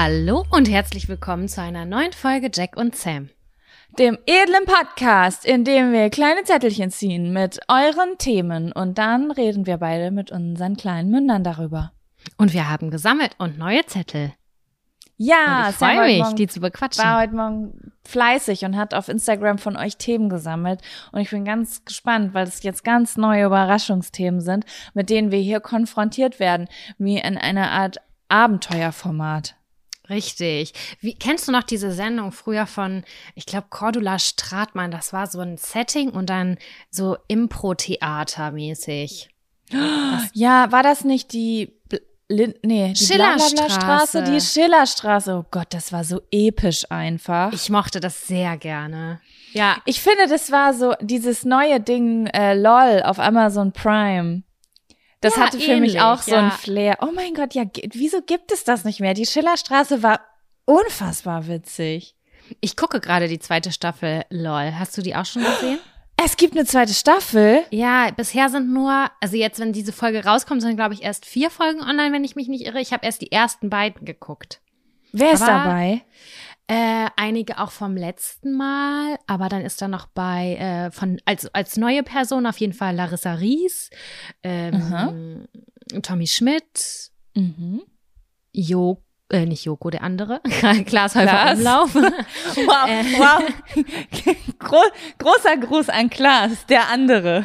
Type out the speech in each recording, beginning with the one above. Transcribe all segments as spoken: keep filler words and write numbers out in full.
Hallo und herzlich willkommen zu einer neuen Folge Jack und Sam. Dem edlen Podcast, in dem wir kleine Zettelchen ziehen mit euren Themen und dann reden wir beide mit unseren kleinen Mündern darüber. Und wir haben gesammelt und neue Zettel. Ja, und ich freue mich, morgen, die zu bequatschen. War heute Morgen fleißig und hat auf Instagram von euch Themen gesammelt. Und ich bin ganz gespannt, weil es jetzt ganz neue Überraschungsthemen sind, mit denen wir hier konfrontiert werden, wie in einer Art Abenteuerformat. Richtig. Wie, kennst du noch diese Sendung früher von, ich glaube, Cordula Stratmann? Das war so ein Setting und dann so Impro-Theater-mäßig. Ja, war das nicht die, Lin- nee, die Schillerstraße? Die Schillerstraße. Oh Gott, das war so episch einfach. Ich mochte das sehr gerne. Ja. Ich finde, das war so dieses neue Ding, äh, LOL auf Amazon Prime. Das ja, hatte für ähnlich, mich auch so ja. ein Flair. Oh mein Gott, ja, g- wieso gibt es das nicht mehr? Die Schillerstraße war unfassbar witzig. Ich gucke gerade die zweite Staffel LOL. Hast du die auch schon gesehen? Es gibt eine zweite Staffel? Ja, bisher sind nur, also jetzt, wenn diese Folge rauskommt, sind, glaube ich, erst vier Folgen online, wenn ich mich nicht irre. Ich habe erst die ersten beiden geguckt. Wer ist aber, dabei? Äh, einige auch vom letzten Mal, aber dann ist da noch bei, äh, von als als neue Person auf jeden Fall Larissa Ries, ähm, Tommy Schmidt, mhm. Jo, äh, nicht Joko, der andere, Klaas Häufer Umlauf. Wow, äh. wow. Gro- großer Gruß an Klaas, der andere.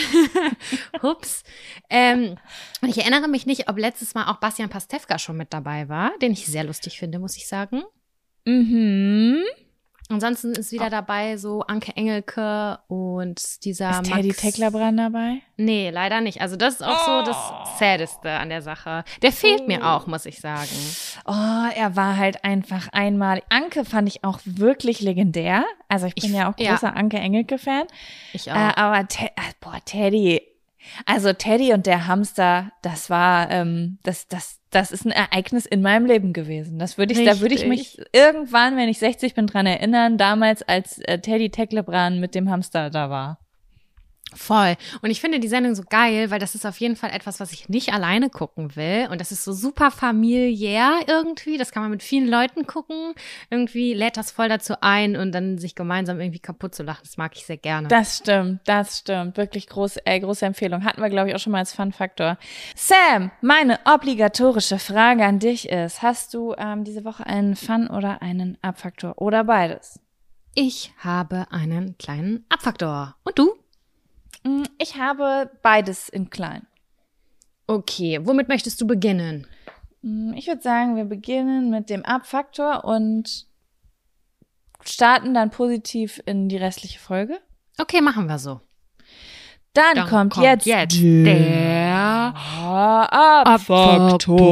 Hups. Ähm, und ich erinnere mich nicht, ob letztes Mal auch Bastian Pastewka schon mit dabei war, den ich sehr lustig finde, muss ich sagen. Mhm. Ansonsten ist wieder dabei so Anke Engelke und dieser ist Max. Teddy Tecklebrand dabei? Nee, leider nicht. Also das ist auch oh. so das Saddeste an der Sache. Der fehlt oh. mir auch, muss ich sagen. Oh, er war halt einfach einmalig. Anke fand ich auch wirklich legendär. Also ich bin ich, ja auch großer ja. Anke Engelke-Fan. Ich auch. Äh, aber Te- boah, Teddy. Also Teddy und der Hamster, das war, ähm, das, das, das ist ein Ereignis in meinem Leben gewesen. Das würde ich, Richtig. da würde ich mich irgendwann, wenn ich sechzig bin, dran erinnern, damals als äh, Teddy Tecklebrand mit dem Hamster da war. Voll. Und ich finde die Sendung so geil, weil das ist auf jeden Fall etwas, was ich nicht alleine gucken will. Und das ist so super familiär irgendwie. Das kann man mit vielen Leuten gucken. Irgendwie lädt das voll dazu ein und dann sich gemeinsam irgendwie kaputt zu lachen. Das mag ich sehr gerne. Das stimmt, das stimmt. Wirklich groß, äh, große Empfehlung. Hatten wir, glaube ich, auch schon mal als Fun-Faktor. Sam, meine obligatorische Frage an dich ist, hast du ähm, diese Woche einen Fun- oder einen Abfaktor oder beides? Ich habe einen kleinen Abfaktor. Und du? Ich habe beides in klein. Okay, womit möchtest du beginnen? Ich würde sagen, wir beginnen mit dem Abfaktor und starten dann positiv in die restliche Folge. Okay, machen wir so. Dann, dann kommt, kommt jetzt, jetzt der Abfaktor.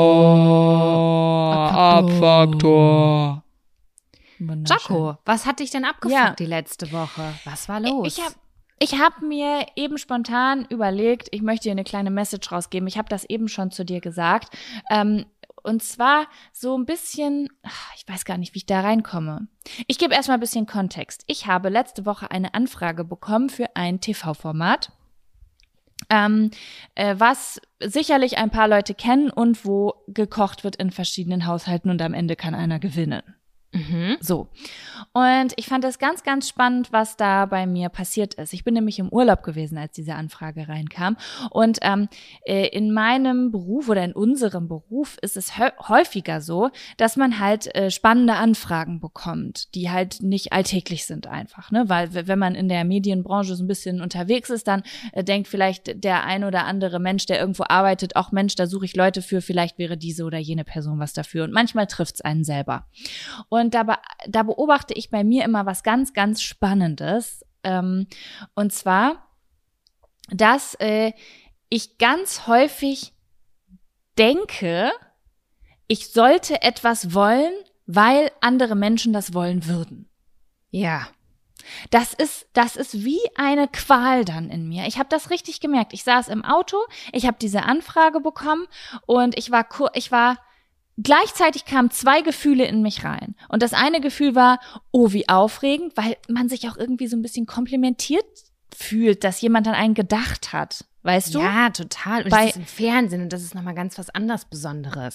Abfaktor. Jaco, was hat dich denn abgefuckt ja. die letzte Woche? Was war los? Ich habe Ich habe mir eben spontan überlegt, ich möchte dir eine kleine Message rausgeben. Ich habe das eben schon zu dir gesagt. Ähm, und zwar so ein bisschen, ich weiß gar nicht, wie ich da reinkomme. Ich gebe erstmal ein bisschen Kontext. Ich habe letzte Woche eine Anfrage bekommen für ein T V-Format, ähm, äh, was sicherlich ein paar Leute kennen und wo gekocht wird in verschiedenen Haushalten und am Ende kann einer gewinnen. Mhm. So. Und ich fand das ganz, ganz spannend, was da bei mir passiert ist. Ich bin nämlich im Urlaub gewesen, als diese Anfrage reinkam. Und ähm, in meinem Beruf oder in unserem Beruf ist es häufiger so, dass man halt äh, spannende Anfragen bekommt, die halt nicht alltäglich sind einfach, ne? Weil wenn man in der Medienbranche so ein bisschen unterwegs ist, dann äh, denkt vielleicht der ein oder andere Mensch, der irgendwo arbeitet, auch Mensch, da suche ich Leute für, vielleicht wäre diese oder jene Person was dafür. Und manchmal trifft es einen selber. Und da, be- da beobachte ich bei mir immer was ganz, ganz Spannendes. Ähm, und zwar, dass äh, ich ganz häufig denke, ich sollte etwas wollen, weil andere Menschen das wollen würden. Ja. Das ist, das ist wie eine Qual dann in mir. Ich habe das richtig gemerkt. Ich saß im Auto, ich habe diese Anfrage bekommen und ich war, ich war Gleichzeitig kamen zwei Gefühle in mich rein. Und das eine Gefühl war, oh, wie aufregend, weil man sich auch irgendwie so ein bisschen komplimentiert fühlt, dass jemand an einen gedacht hat. Weißt du? Ja, total. Und Bei, das ist im Fernsehen und das ist nochmal ganz was anderes Besonderes.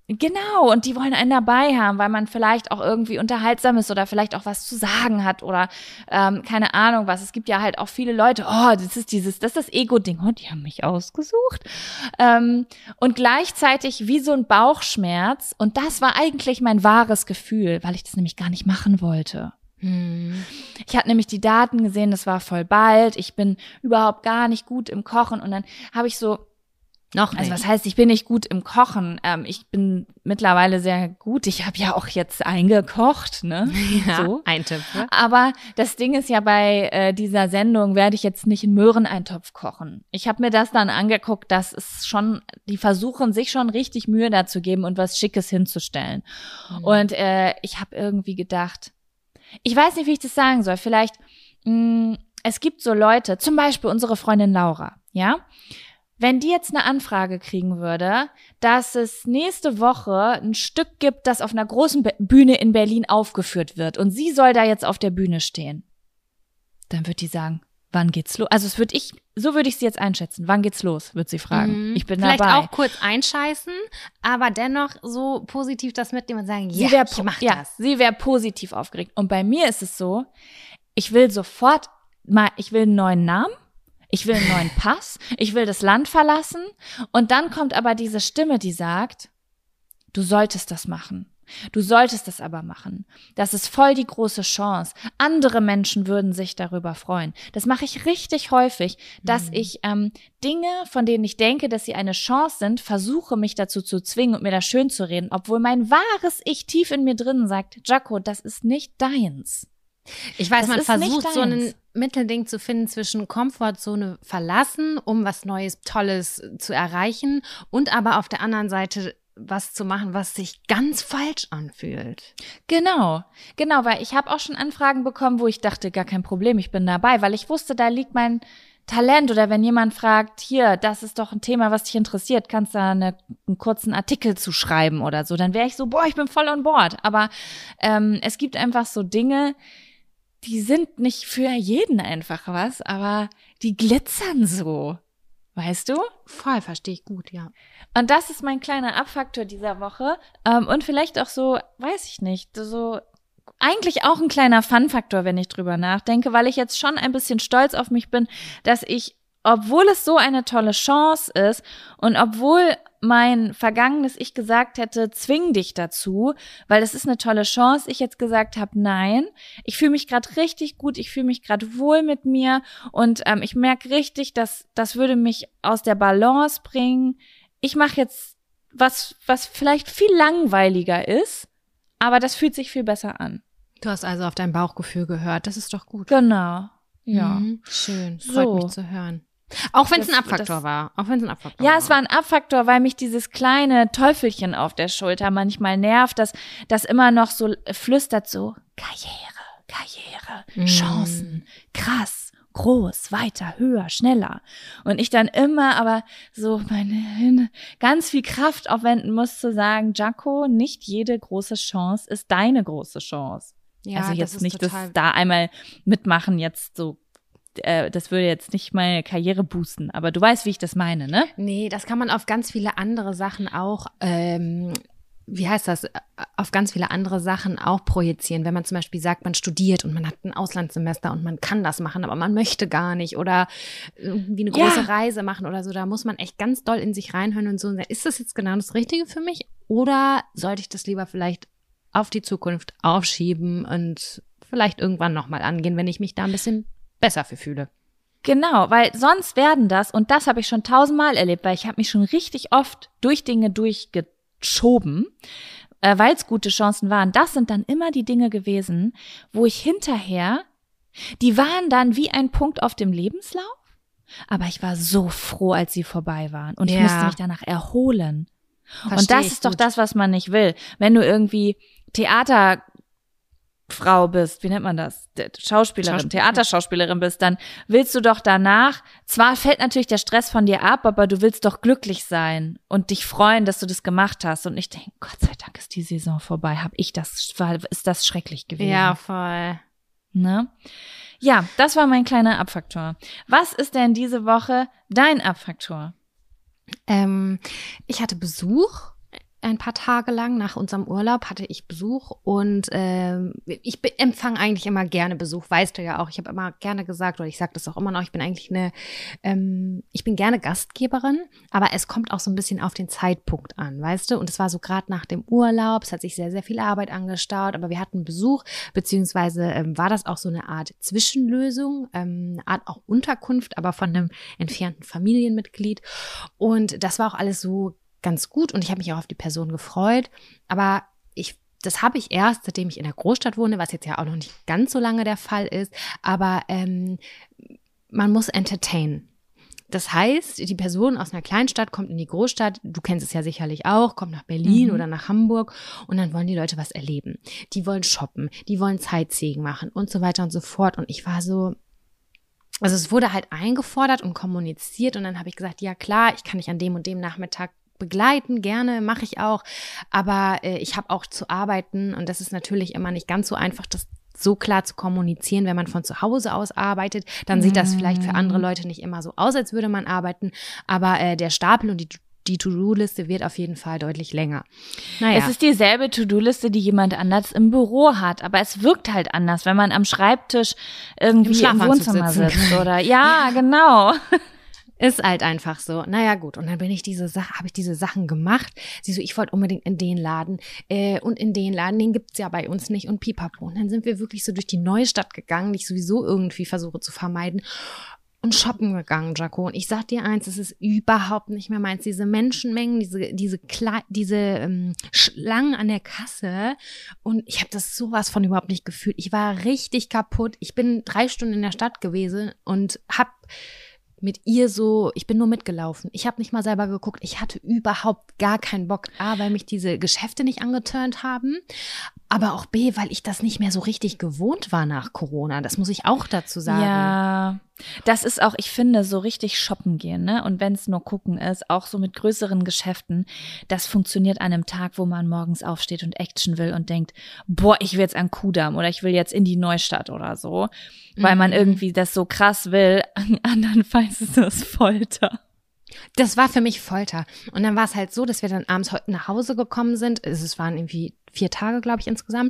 Genau, und die wollen einen dabei haben, weil man vielleicht auch irgendwie unterhaltsam ist oder vielleicht auch was zu sagen hat oder ähm, keine Ahnung was. Es gibt ja halt auch viele Leute, oh, das ist dieses, das ist das Ego-Ding, oh, die haben mich ausgesucht. Ähm, und gleichzeitig wie so ein Bauchschmerz, und das war eigentlich mein wahres Gefühl, weil ich das nämlich gar nicht machen wollte. Hm. Ich hatte nämlich die Daten gesehen, das war voll bald, ich bin überhaupt gar nicht gut im Kochen und dann habe ich so, Noch nicht. also was heißt, ich bin nicht gut im Kochen, ähm, ich bin mittlerweile sehr gut, ich habe ja auch jetzt eingekocht, ne, ja, so. Eintöpfe. Aber das Ding ist ja, bei äh, dieser Sendung werde ich jetzt nicht einen Möhreneintopf kochen. Ich habe mir das dann angeguckt, dass es schon, die versuchen sich schon richtig Mühe dazu geben und was Schickes hinzustellen. Mhm. Und äh, ich habe irgendwie gedacht, ich weiß nicht, wie ich das sagen soll, vielleicht, mh, es gibt so Leute, zum Beispiel unsere Freundin Laura, ja, wenn die jetzt eine Anfrage kriegen würde, dass es nächste Woche ein Stück gibt, das auf einer großen Bühne in Berlin aufgeführt wird und sie soll da jetzt auf der Bühne stehen, dann wird die sagen, wann geht's los? Also es würde ich, so würde ich sie jetzt einschätzen. Wann geht's los, wird sie fragen. Mhm. Ich bin Vielleicht dabei. Vielleicht auch kurz einscheißen, aber dennoch so positiv das mitnehmen und sagen, ja, sie wär, ich mach ja, das. Sie wäre positiv aufgeregt. Und bei mir ist es so, ich will sofort mal, ich will einen neuen Namen. Ich will einen neuen Pass, ich will das Land verlassen und dann kommt aber diese Stimme, die sagt, du solltest das machen, du solltest das aber machen. Das ist voll die große Chance. Andere Menschen würden sich darüber freuen. Das mache ich richtig häufig, dass mhm. ich ähm, Dinge, von denen ich denke, dass sie eine Chance sind, versuche mich dazu zu zwingen und mir das schön zu reden, obwohl mein wahres Ich tief in mir drinnen sagt, Jaco, das ist nicht deins. Ich weiß, das man ist versucht so ein Mittelding zu finden zwischen Komfortzone verlassen, um was Neues, Tolles zu erreichen und aber auf der anderen Seite was zu machen, was sich ganz falsch anfühlt. Genau, genau, weil ich habe auch schon Anfragen bekommen, wo ich dachte, gar kein Problem, ich bin dabei, weil ich wusste, da liegt mein Talent. Oder wenn jemand fragt, hier, das ist doch ein Thema, was dich interessiert, kannst du da eine, einen kurzen Artikel zu schreiben oder so, dann wäre ich so, boah, ich bin voll on board. Aber ähm, es gibt einfach so Dinge, die sind nicht für jeden einfach was, aber die glitzern so. Weißt du? Voll, verstehe ich gut, ja. Und das ist mein kleiner Abfaktor dieser Woche. Ähm, und vielleicht auch so, weiß ich nicht, so eigentlich auch ein kleiner Fun-Faktor, wenn ich drüber nachdenke, weil ich jetzt schon ein bisschen stolz auf mich bin, dass ich, obwohl es so eine tolle Chance ist und obwohl mein vergangenes Ich gesagt hätte, zwing dich dazu, weil das ist eine tolle Chance, ich jetzt gesagt habe, nein, ich fühle mich gerade richtig gut, ich fühle mich gerade wohl mit mir und ähm, ich merke richtig, dass das würde mich aus der Balance bringen. Ich mache jetzt was, was vielleicht viel langweiliger ist, aber das fühlt sich viel besser an. Du hast also auf dein Bauchgefühl gehört, das ist doch gut. Genau, ja. Mhm, schön, freut so. mich zu hören. Auch wenn es Das- ein Abfaktor das- war. Auch wenn es ein Abfaktor Ja, war. es war ein Abfaktor, weil mich dieses kleine Teufelchen auf der Schulter manchmal nervt, dass das immer noch so flüstert so, Karriere, Karriere, Mm. Chancen, krass, groß, weiter, höher, schneller. Und ich dann immer aber so meine ganz viel Kraft aufwenden muss zu sagen, Jaco, nicht jede große Chance ist deine große Chance. Ja, also das jetzt ist nicht, dass total- da einmal mitmachen jetzt so, äh, das würde jetzt nicht meine Karriere boosten, aber du weißt, wie ich das meine, ne? Nee, das kann man auf ganz viele andere Sachen auch, ähm, wie heißt das, auf ganz viele andere Sachen auch projizieren. Wenn man zum Beispiel sagt, man studiert und man hat ein Auslandssemester und man kann das machen, aber man möchte gar nicht oder irgendwie eine große Ja. Reise machen oder so, da muss man echt ganz doll in sich reinhören und so, ist das jetzt genau das Richtige für mich oder sollte ich das lieber vielleicht auf die Zukunft aufschieben und vielleicht irgendwann nochmal angehen, wenn ich mich da ein bisschen besser für fühle. Genau, weil sonst werden das, und das habe ich schon tausendmal erlebt, weil ich habe mich schon richtig oft durch Dinge durchgeschoben, äh, weil es gute Chancen waren. Das sind dann immer die Dinge gewesen, wo ich hinterher, die waren dann wie ein Punkt auf dem Lebenslauf, aber ich war so froh, als sie vorbei waren und ich Ja. musste mich danach erholen. Versteh und das ich ist doch gut. das, was man nicht will. Wenn du irgendwie Theater Frau bist, wie nennt man das? D- Schauspielerin, Schauspiel- Theaterschauspielerin bist, dann willst du doch danach, zwar fällt natürlich der Stress von dir ab, aber du willst doch glücklich sein und dich freuen, dass du das gemacht hast. Und ich denke, Gott sei Dank ist die Saison vorbei. Hab ich das, war, ist das schrecklich gewesen. Ja, voll. Ne? Ja, das war mein kleiner Abfaktor. Was ist denn diese Woche dein Abfaktor? Ähm, ich hatte Besuch ein paar Tage lang. Nach unserem Urlaub hatte ich Besuch und ähm, ich be- empfange eigentlich immer gerne Besuch, weißt du ja auch. Ich habe immer gerne gesagt, oder ich sage das auch immer noch, ich bin eigentlich eine, ähm, ich bin gerne Gastgeberin, aber es kommt auch so ein bisschen auf den Zeitpunkt an, weißt du. Und es war so gerade nach dem Urlaub, es hat sich sehr, sehr viel Arbeit angestaut, aber wir hatten Besuch, beziehungsweise ähm, war das auch so eine Art Zwischenlösung, ähm, eine Art auch Unterkunft, aber von einem entfernten Familienmitglied. Und das war auch alles so ganz gut und ich habe mich auch auf die Person gefreut, aber ich, das habe ich erst, seitdem ich in der Großstadt wohne, was jetzt ja auch noch nicht ganz so lange der Fall ist, aber ähm, man muss entertainen. Das heißt, die Person aus einer Kleinstadt kommt in die Großstadt, du kennst es ja sicherlich auch, kommt nach Berlin mhm. oder nach Hamburg und dann wollen die Leute was erleben. Die wollen shoppen, die wollen Sightseeing machen und so weiter und so fort. Und ich war so, also es wurde halt eingefordert und kommuniziert und dann habe ich gesagt, ja klar, ich kann dich an dem und dem Nachmittag begleiten, gerne, mache ich auch, aber äh, ich habe auch zu arbeiten und das ist natürlich immer nicht ganz so einfach, das so klar zu kommunizieren, wenn man von zu Hause aus arbeitet, dann sieht das vielleicht für andere Leute nicht immer so aus, als würde man arbeiten, aber äh, der Stapel und die Die To-Do-Liste wird auf jeden Fall deutlich länger. Naja. Es ist dieselbe To-Do-Liste, die jemand anders im Büro hat, aber es wirkt halt anders, wenn man am Schreibtisch irgendwie im, im Wohnzimmer sitzt oder ja, genau. Ist halt einfach so. Naja, gut. Und dann bin ich diese Sache, habe ich diese Sachen gemacht. Sie so, ich wollte unbedingt in den Laden äh, und in den Laden, den gibt's ja bei uns nicht und pipapo. Und dann sind wir wirklich so durch die Neustadt gegangen, die ich sowieso irgendwie versuche zu vermeiden. Und shoppen gegangen, Jaco. Und ich sag dir eins, es ist überhaupt nicht mehr meins. Diese Menschenmengen, diese diese Kle- diese ähm, Schlangen an der Kasse. Und ich habe das sowas von überhaupt nicht gefühlt. Ich war richtig kaputt. Ich bin drei Stunden in der Stadt gewesen und hab mit ihr so, ich bin nur mitgelaufen. Ich habe nicht mal selber geguckt. Ich hatte überhaupt gar keinen Bock. A, weil mich diese Geschäfte nicht angeturnt haben, aber auch B, weil ich das nicht mehr so richtig gewohnt war nach Corona. Das muss ich auch dazu sagen. Ja, das ist auch, ich finde, so richtig shoppen gehen, ne? Und wenn es nur gucken ist, auch so mit größeren Geschäften, das funktioniert an einem Tag, wo man morgens aufsteht und Action will und denkt, boah, ich will jetzt an Kudamm oder ich will jetzt in die Neustadt oder so, weil man irgendwie das so krass will. Andernfalls ist das Folter. Das war für mich Folter. Und dann war es halt so, dass wir dann abends heute nach Hause gekommen sind. Also es waren irgendwie vier Tage, glaube ich, insgesamt.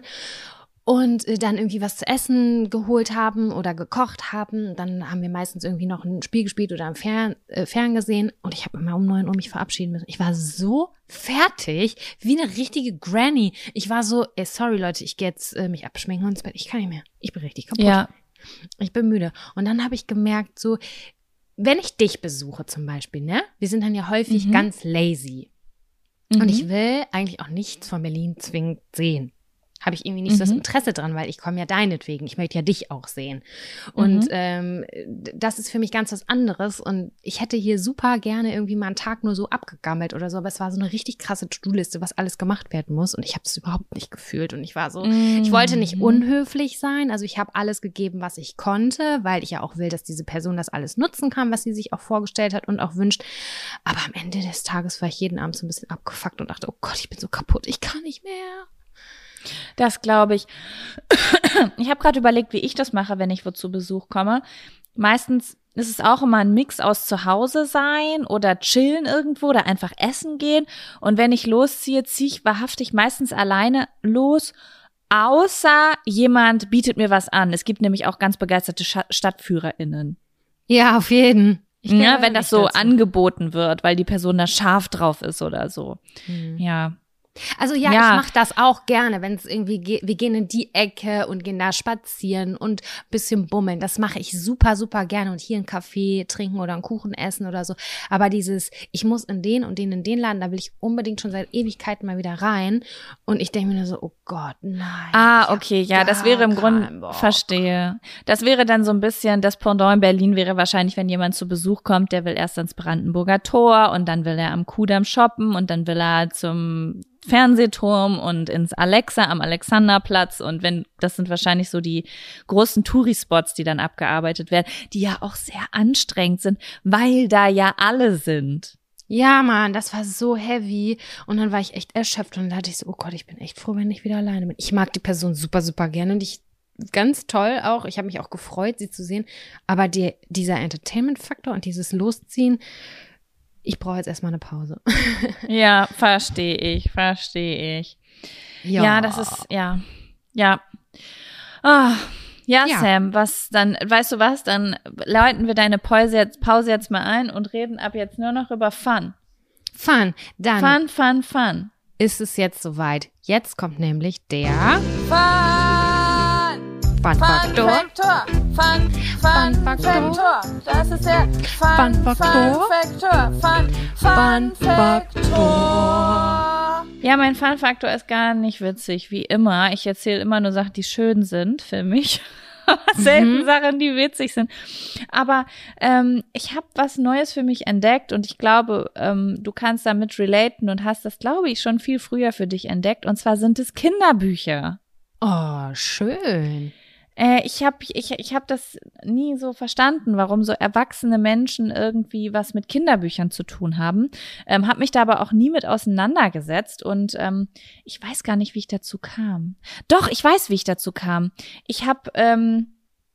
Und dann irgendwie was zu essen geholt haben oder gekocht haben. Dann haben wir meistens irgendwie noch ein Spiel gespielt oder am Fern, äh, Ferngesehen. Und ich habe immer um neun Uhr mich verabschieden müssen. Ich war so fertig, wie eine richtige Granny. Ich war so, ey, sorry Leute, ich gehe jetzt äh, mich abschminken und ins Bett. Ich kann nicht mehr. Ich bin richtig kaputt. Ja. Ich bin müde. Und dann habe ich gemerkt, so, wenn ich dich besuche zum Beispiel, ne? Wir sind dann ja häufig mhm. ganz lazy. Mhm. Und ich will eigentlich auch nichts von Berlin zwingend sehen. Habe ich irgendwie nicht mhm. so das Interesse dran, weil ich komme ja deinetwegen. Ich möchte ja dich auch sehen. Und mhm. ähm, das ist für mich ganz was anderes. Und ich hätte hier super gerne irgendwie mal einen Tag nur so abgegammelt oder so. Aber es war so eine richtig krasse To-Do-Liste, was alles gemacht werden muss. Und ich habe das überhaupt nicht gefühlt. Und ich war so, mhm. ich wollte nicht unhöflich sein. Also ich habe alles gegeben, was ich konnte, weil ich ja auch will, dass diese Person das alles nutzen kann, was sie sich auch vorgestellt hat und auch wünscht. Aber am Ende des Tages war ich jeden Abend so ein bisschen abgefuckt und dachte, oh Gott, ich bin so kaputt. Ich kann nicht mehr. Das glaube ich. Ich habe gerade überlegt, wie ich das mache, wenn ich wo zu Besuch komme. Meistens ist es auch immer ein Mix aus zu Hause sein oder chillen irgendwo oder einfach essen gehen. Und wenn ich losziehe, ziehe ich wahrhaftig meistens alleine los, außer jemand bietet mir was an. Es gibt nämlich auch ganz begeisterte StadtführerInnen. Ja, auf jeden. Ja, wenn das so dazu angeboten wird, weil die Person da scharf drauf ist oder so. Hm. Ja. Also ja, ja. ich mache das auch gerne, wenn es irgendwie geht, wir gehen in die Ecke und gehen da spazieren und ein bisschen bummeln. Das mache ich super, super gerne und hier einen Kaffee trinken oder einen Kuchen essen oder so. Aber dieses, ich muss in den und den in den Laden, da will ich unbedingt schon seit Ewigkeiten mal wieder rein. Und ich denke mir nur so, oh Gott, nein. Ah, okay, ja, das wäre im Grunde, verstehe. Das wäre dann so ein bisschen, das Pendant in Berlin wäre wahrscheinlich, wenn jemand zu Besuch kommt, der will erst ans Brandenburger Tor und dann will er am Kudamm shoppen und dann will er zum Fernsehturm und ins Alexa am Alexanderplatz und wenn, das sind wahrscheinlich so die großen Touri-Spots, die dann abgearbeitet werden, die ja auch sehr anstrengend sind, weil da ja alle sind. Ja, Mann, das war so heavy und dann war ich echt erschöpft und dann dachte ich so, oh Gott, ich bin echt froh, wenn ich wieder alleine bin. Ich mag die Person super, super gerne und ich ganz toll auch, ich habe mich auch gefreut, sie zu sehen, aber die, dieser Entertainment-Faktor und dieses Losziehen, ich brauche jetzt erstmal eine Pause. Ja, verstehe ich, verstehe ich. Ja. ja, das ist, ja, ja. Oh, ja, ja, Sam, was dann, weißt du was, dann läuten wir deine Pause jetzt, Pause jetzt mal ein und reden ab jetzt nur noch über Fun. Fun, dann. Fun, fun, fun. Ist es jetzt soweit. Jetzt kommt nämlich der Fun! Fun-Faktor. Fun, Fun, Fun-Faktor. Das ist der Fun-Faktor. Fun, Fun, Fun-Faktor. Ja, mein Fun-Faktor ist gar nicht witzig, wie immer. Ich erzähle immer nur Sachen, die schön sind für mich. Selten mhm. Sachen, die witzig sind. Aber ähm, ich habe was Neues für mich entdeckt und ich glaube, ähm, du kannst damit relaten und hast das, glaube ich, schon viel früher für dich entdeckt. Und zwar sind es Kinderbücher. Oh, schön. Äh, ich habe ich, ich hab das nie so verstanden, warum so erwachsene Menschen irgendwie was mit Kinderbüchern zu tun haben. Ähm, habe mich da aber auch nie mit auseinandergesetzt und ähm, ich weiß gar nicht, wie ich dazu kam. Doch, ich weiß, wie ich dazu kam. Ich habe ähm,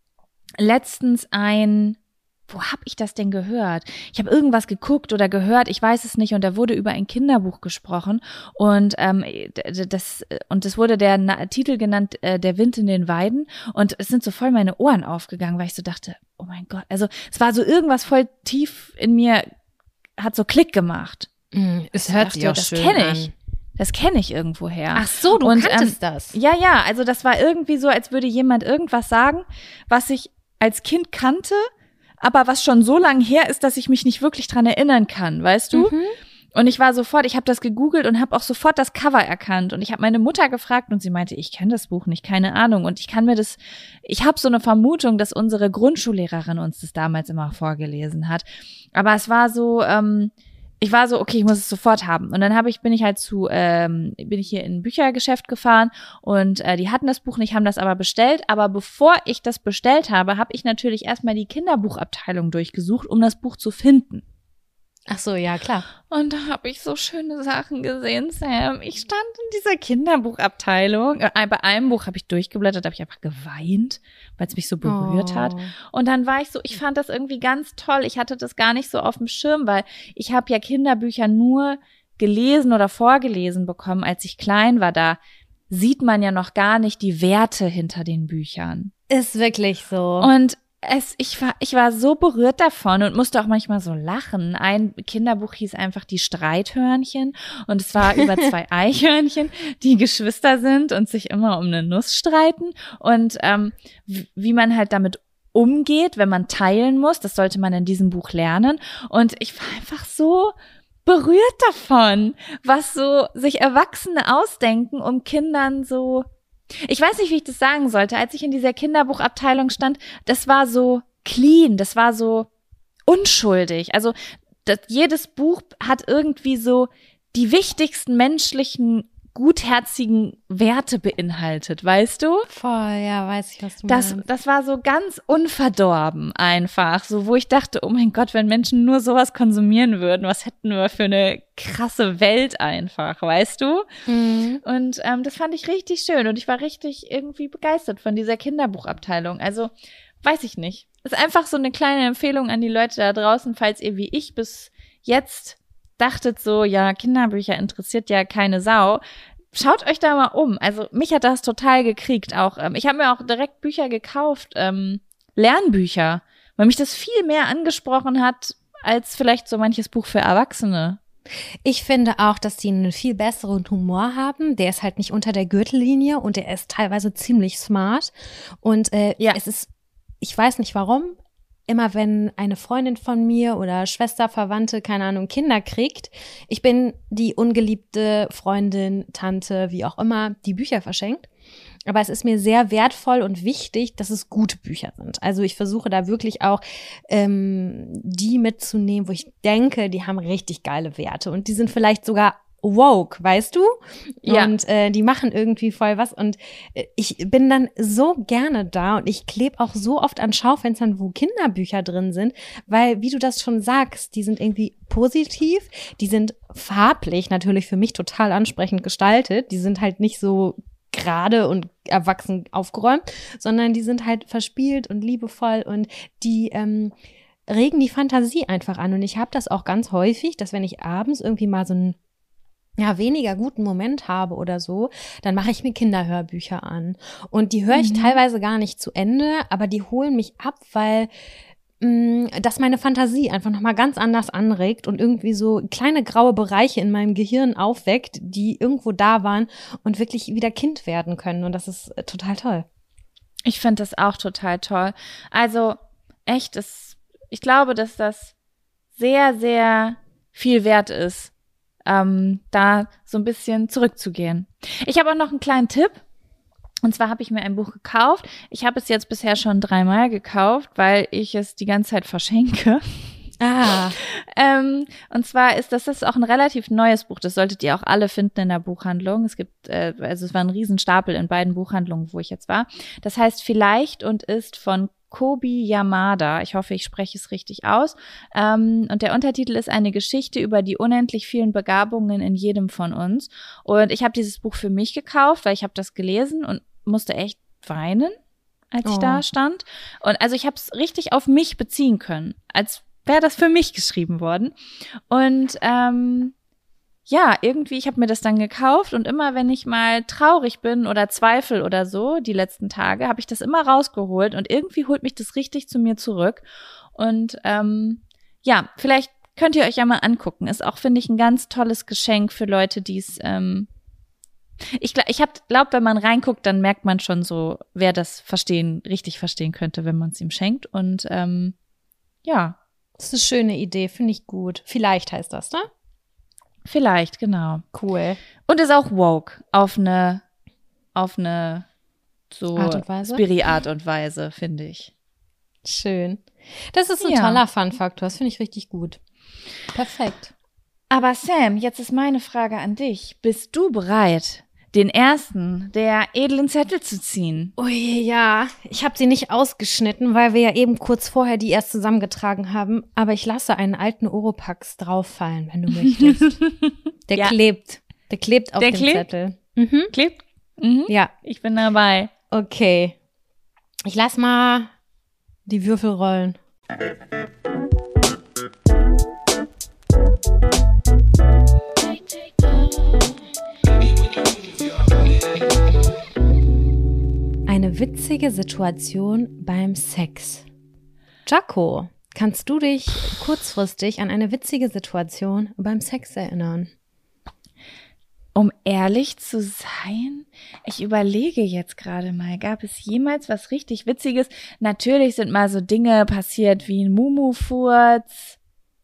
letztens ein Wo habe ich das denn gehört? Ich habe irgendwas geguckt oder gehört, ich weiß es nicht, und da wurde über ein Kinderbuch gesprochen und ähm, das und es wurde der Na- Titel genannt, äh, Der Wind in den Weiden, und es sind so voll meine Ohren aufgegangen, weil ich so dachte, oh mein Gott, also es war so irgendwas voll tief in mir, hat so Klick gemacht. Mm, es hört sich auch das schön kenne ich. an. Das kenne ich irgendwoher. Ach so, du und, kanntest ähm, das. Ja, ja, also das war irgendwie so, als würde jemand irgendwas sagen, was ich als Kind kannte, aber was schon so lang her ist, dass ich mich nicht wirklich dran erinnern kann, weißt du? Mhm. Und ich war sofort, ich habe das gegoogelt und habe auch sofort das Cover erkannt. Und ich habe meine Mutter gefragt und sie meinte, ich kenne das Buch nicht, keine Ahnung. Und ich kann mir das, ich habe so eine Vermutung, dass unsere Grundschullehrerin uns das damals immer vorgelesen hat. Aber es war so, ähm, ich war so, okay, ich muss es sofort haben. Und dann habe ich, bin ich halt zu, ähm, bin ich hier in ein Büchergeschäft gefahren und äh, die hatten das Buch nicht, haben das aber bestellt. Aber bevor ich das bestellt habe, habe ich natürlich erstmal die Kinderbuchabteilung durchgesucht, um das Buch zu finden. Ach so, ja, klar. Und da habe ich so schöne Sachen gesehen, Sam. Ich stand in dieser Kinderbuchabteilung. Äh, bei einem Buch habe ich durchgeblättert, habe ich einfach geweint, weil es mich so berührt Oh. hat. Und dann war ich so, ich fand das irgendwie ganz toll. Ich hatte das gar nicht so auf dem Schirm, weil ich habe ja Kinderbücher nur gelesen oder vorgelesen bekommen, als ich klein war. Da sieht man ja noch gar nicht die Werte hinter den Büchern. Ist wirklich so. Und Es, ich war, ich war so berührt davon und musste auch manchmal so lachen. Ein Kinderbuch hieß einfach Die Streithörnchen und es war über zwei Eichhörnchen, die Geschwister sind und sich immer um eine Nuss streiten und ähm, wie, wie man halt damit umgeht, wenn man teilen muss. Das sollte man in diesem Buch lernen. Und ich war einfach so berührt davon, was so sich Erwachsene ausdenken, um Kindern so. Ich weiß nicht, wie ich das sagen sollte. Als ich in dieser Kinderbuchabteilung stand, das war so clean, das war so unschuldig. Also das, jedes Buch hat irgendwie so die wichtigsten menschlichen, gutherzigen Werte beinhaltet, weißt du? Voll, ja, weiß ich, was du Das, meinst. das war so ganz unverdorben einfach, so wo ich dachte, oh mein Gott, wenn Menschen nur sowas konsumieren würden, was hätten wir für eine krasse Welt einfach, weißt du? Mhm. Und ähm, das fand ich richtig schön und ich war richtig irgendwie begeistert von dieser Kinderbuchabteilung. Also, weiß ich nicht. Ist einfach so eine kleine Empfehlung an die Leute da draußen, falls ihr wie ich bis jetzt dachtet so, ja, Kinderbücher interessiert ja keine Sau. Schaut euch da mal um. Also mich hat das total gekriegt auch. Ähm, ich habe mir auch direkt Bücher gekauft, ähm, Lernbücher, weil mich das viel mehr angesprochen hat, als vielleicht so manches Buch für Erwachsene. Ich finde auch, dass die einen viel besseren Humor haben. Der ist halt nicht unter der Gürtellinie und der ist teilweise ziemlich smart. Und äh, Ja. es ist, ich weiß nicht warum, immer wenn eine Freundin von mir oder Schwester, Verwandte, keine Ahnung, Kinder kriegt, ich bin die ungeliebte Freundin, Tante, wie auch immer, die Bücher verschenkt. Aber es ist mir sehr wertvoll und wichtig, dass es gute Bücher sind. Also ich versuche da wirklich auch ähm, die mitzunehmen, wo ich denke, die haben richtig geile Werte und die sind vielleicht sogar woke, weißt du? Ja. Und äh, die machen irgendwie voll was und äh, ich bin dann so gerne da und ich klebe auch so oft an Schaufenstern, wo Kinderbücher drin sind, weil, wie du das schon sagst, die sind irgendwie positiv, die sind farblich natürlich für mich total ansprechend gestaltet, die sind halt nicht so gerade und erwachsen aufgeräumt, sondern die sind halt verspielt und liebevoll und die ähm, regen die Fantasie einfach an. Und ich habe das auch ganz häufig, dass wenn ich abends irgendwie mal so einen ja, weniger guten Moment habe oder so, dann mache ich mir Kinderhörbücher an. Und die höre ich mhm. teilweise gar nicht zu Ende, aber die holen mich ab, weil mh, das meine Fantasie einfach nochmal ganz anders anregt und irgendwie so kleine graue Bereiche in meinem Gehirn aufweckt, die irgendwo da waren und wirklich wieder Kind werden können. Und das ist äh, total toll. Ich finde das auch total toll. Also echt, es, ich glaube, dass das sehr, sehr viel wert ist, ähm, da so ein bisschen zurückzugehen. Ich habe auch noch einen kleinen Tipp. Und zwar habe ich mir ein Buch gekauft. Ich habe es jetzt bisher schon dreimal gekauft, weil ich es die ganze Zeit verschenke. Ah. ähm, und zwar ist das, das ist auch ein relativ neues Buch. Das solltet ihr auch alle finden in der Buchhandlung. Es gibt, äh, also es war ein Riesenstapel in beiden Buchhandlungen, wo ich jetzt war. Das heißt Vielleicht und ist von Kobi Yamada. Ich hoffe, ich spreche es richtig aus. Ähm, und der Untertitel ist eine Geschichte über die unendlich vielen Begabungen in jedem von uns. Und ich habe dieses Buch für mich gekauft, weil ich habe das gelesen und musste echt weinen, als ich Oh. da stand. Und also ich habe es richtig auf mich beziehen können, als wäre das für mich geschrieben worden. Und ähm, ja, irgendwie, ich habe mir das dann gekauft und immer, wenn ich mal traurig bin oder Zweifel oder so, die letzten Tage, habe ich das immer rausgeholt und irgendwie holt mich das richtig zu mir zurück. Und ähm, ja, vielleicht könnt ihr euch ja mal angucken. Ist auch, finde ich, ein ganz tolles Geschenk für Leute, die es ähm, ich glaube, ich glaube, wenn man reinguckt, dann merkt man schon so, wer das verstehen, richtig verstehen könnte, wenn man es ihm schenkt. Und ähm, ja. Das ist eine schöne Idee, finde ich gut. Vielleicht heißt das, ne? Vielleicht, genau. Cool. Und ist auch woke auf eine auf eine so Art und Weise? Spiri-Art und Weise, finde ich. Schön. Das ist ein Ja. toller Fun-Faktor. Das finde ich richtig gut. Perfekt. Aber Sam, jetzt ist meine Frage an dich. Bist du bereit, den ersten der edlen Zettel zu ziehen? Ui, ja. Ich habe sie nicht ausgeschnitten, weil wir ja eben kurz vorher die erst zusammengetragen haben. Aber ich lasse einen alten Oropax drauffallen, wenn du möchtest. Der Ja. klebt. Der klebt auf Der dem klebt? Zettel. Mhm. Klebt? Mhm. Ja, Ich bin dabei. okay. Ich lass mal die Würfel rollen. Eine witzige Situation beim Sex. Jaco, kannst du dich kurzfristig an eine witzige Situation beim Sex erinnern? Um ehrlich zu sein, ich überlege jetzt gerade mal, gab es jemals was richtig Witziges? Natürlich sind mal so Dinge passiert wie ein Mumu-Furz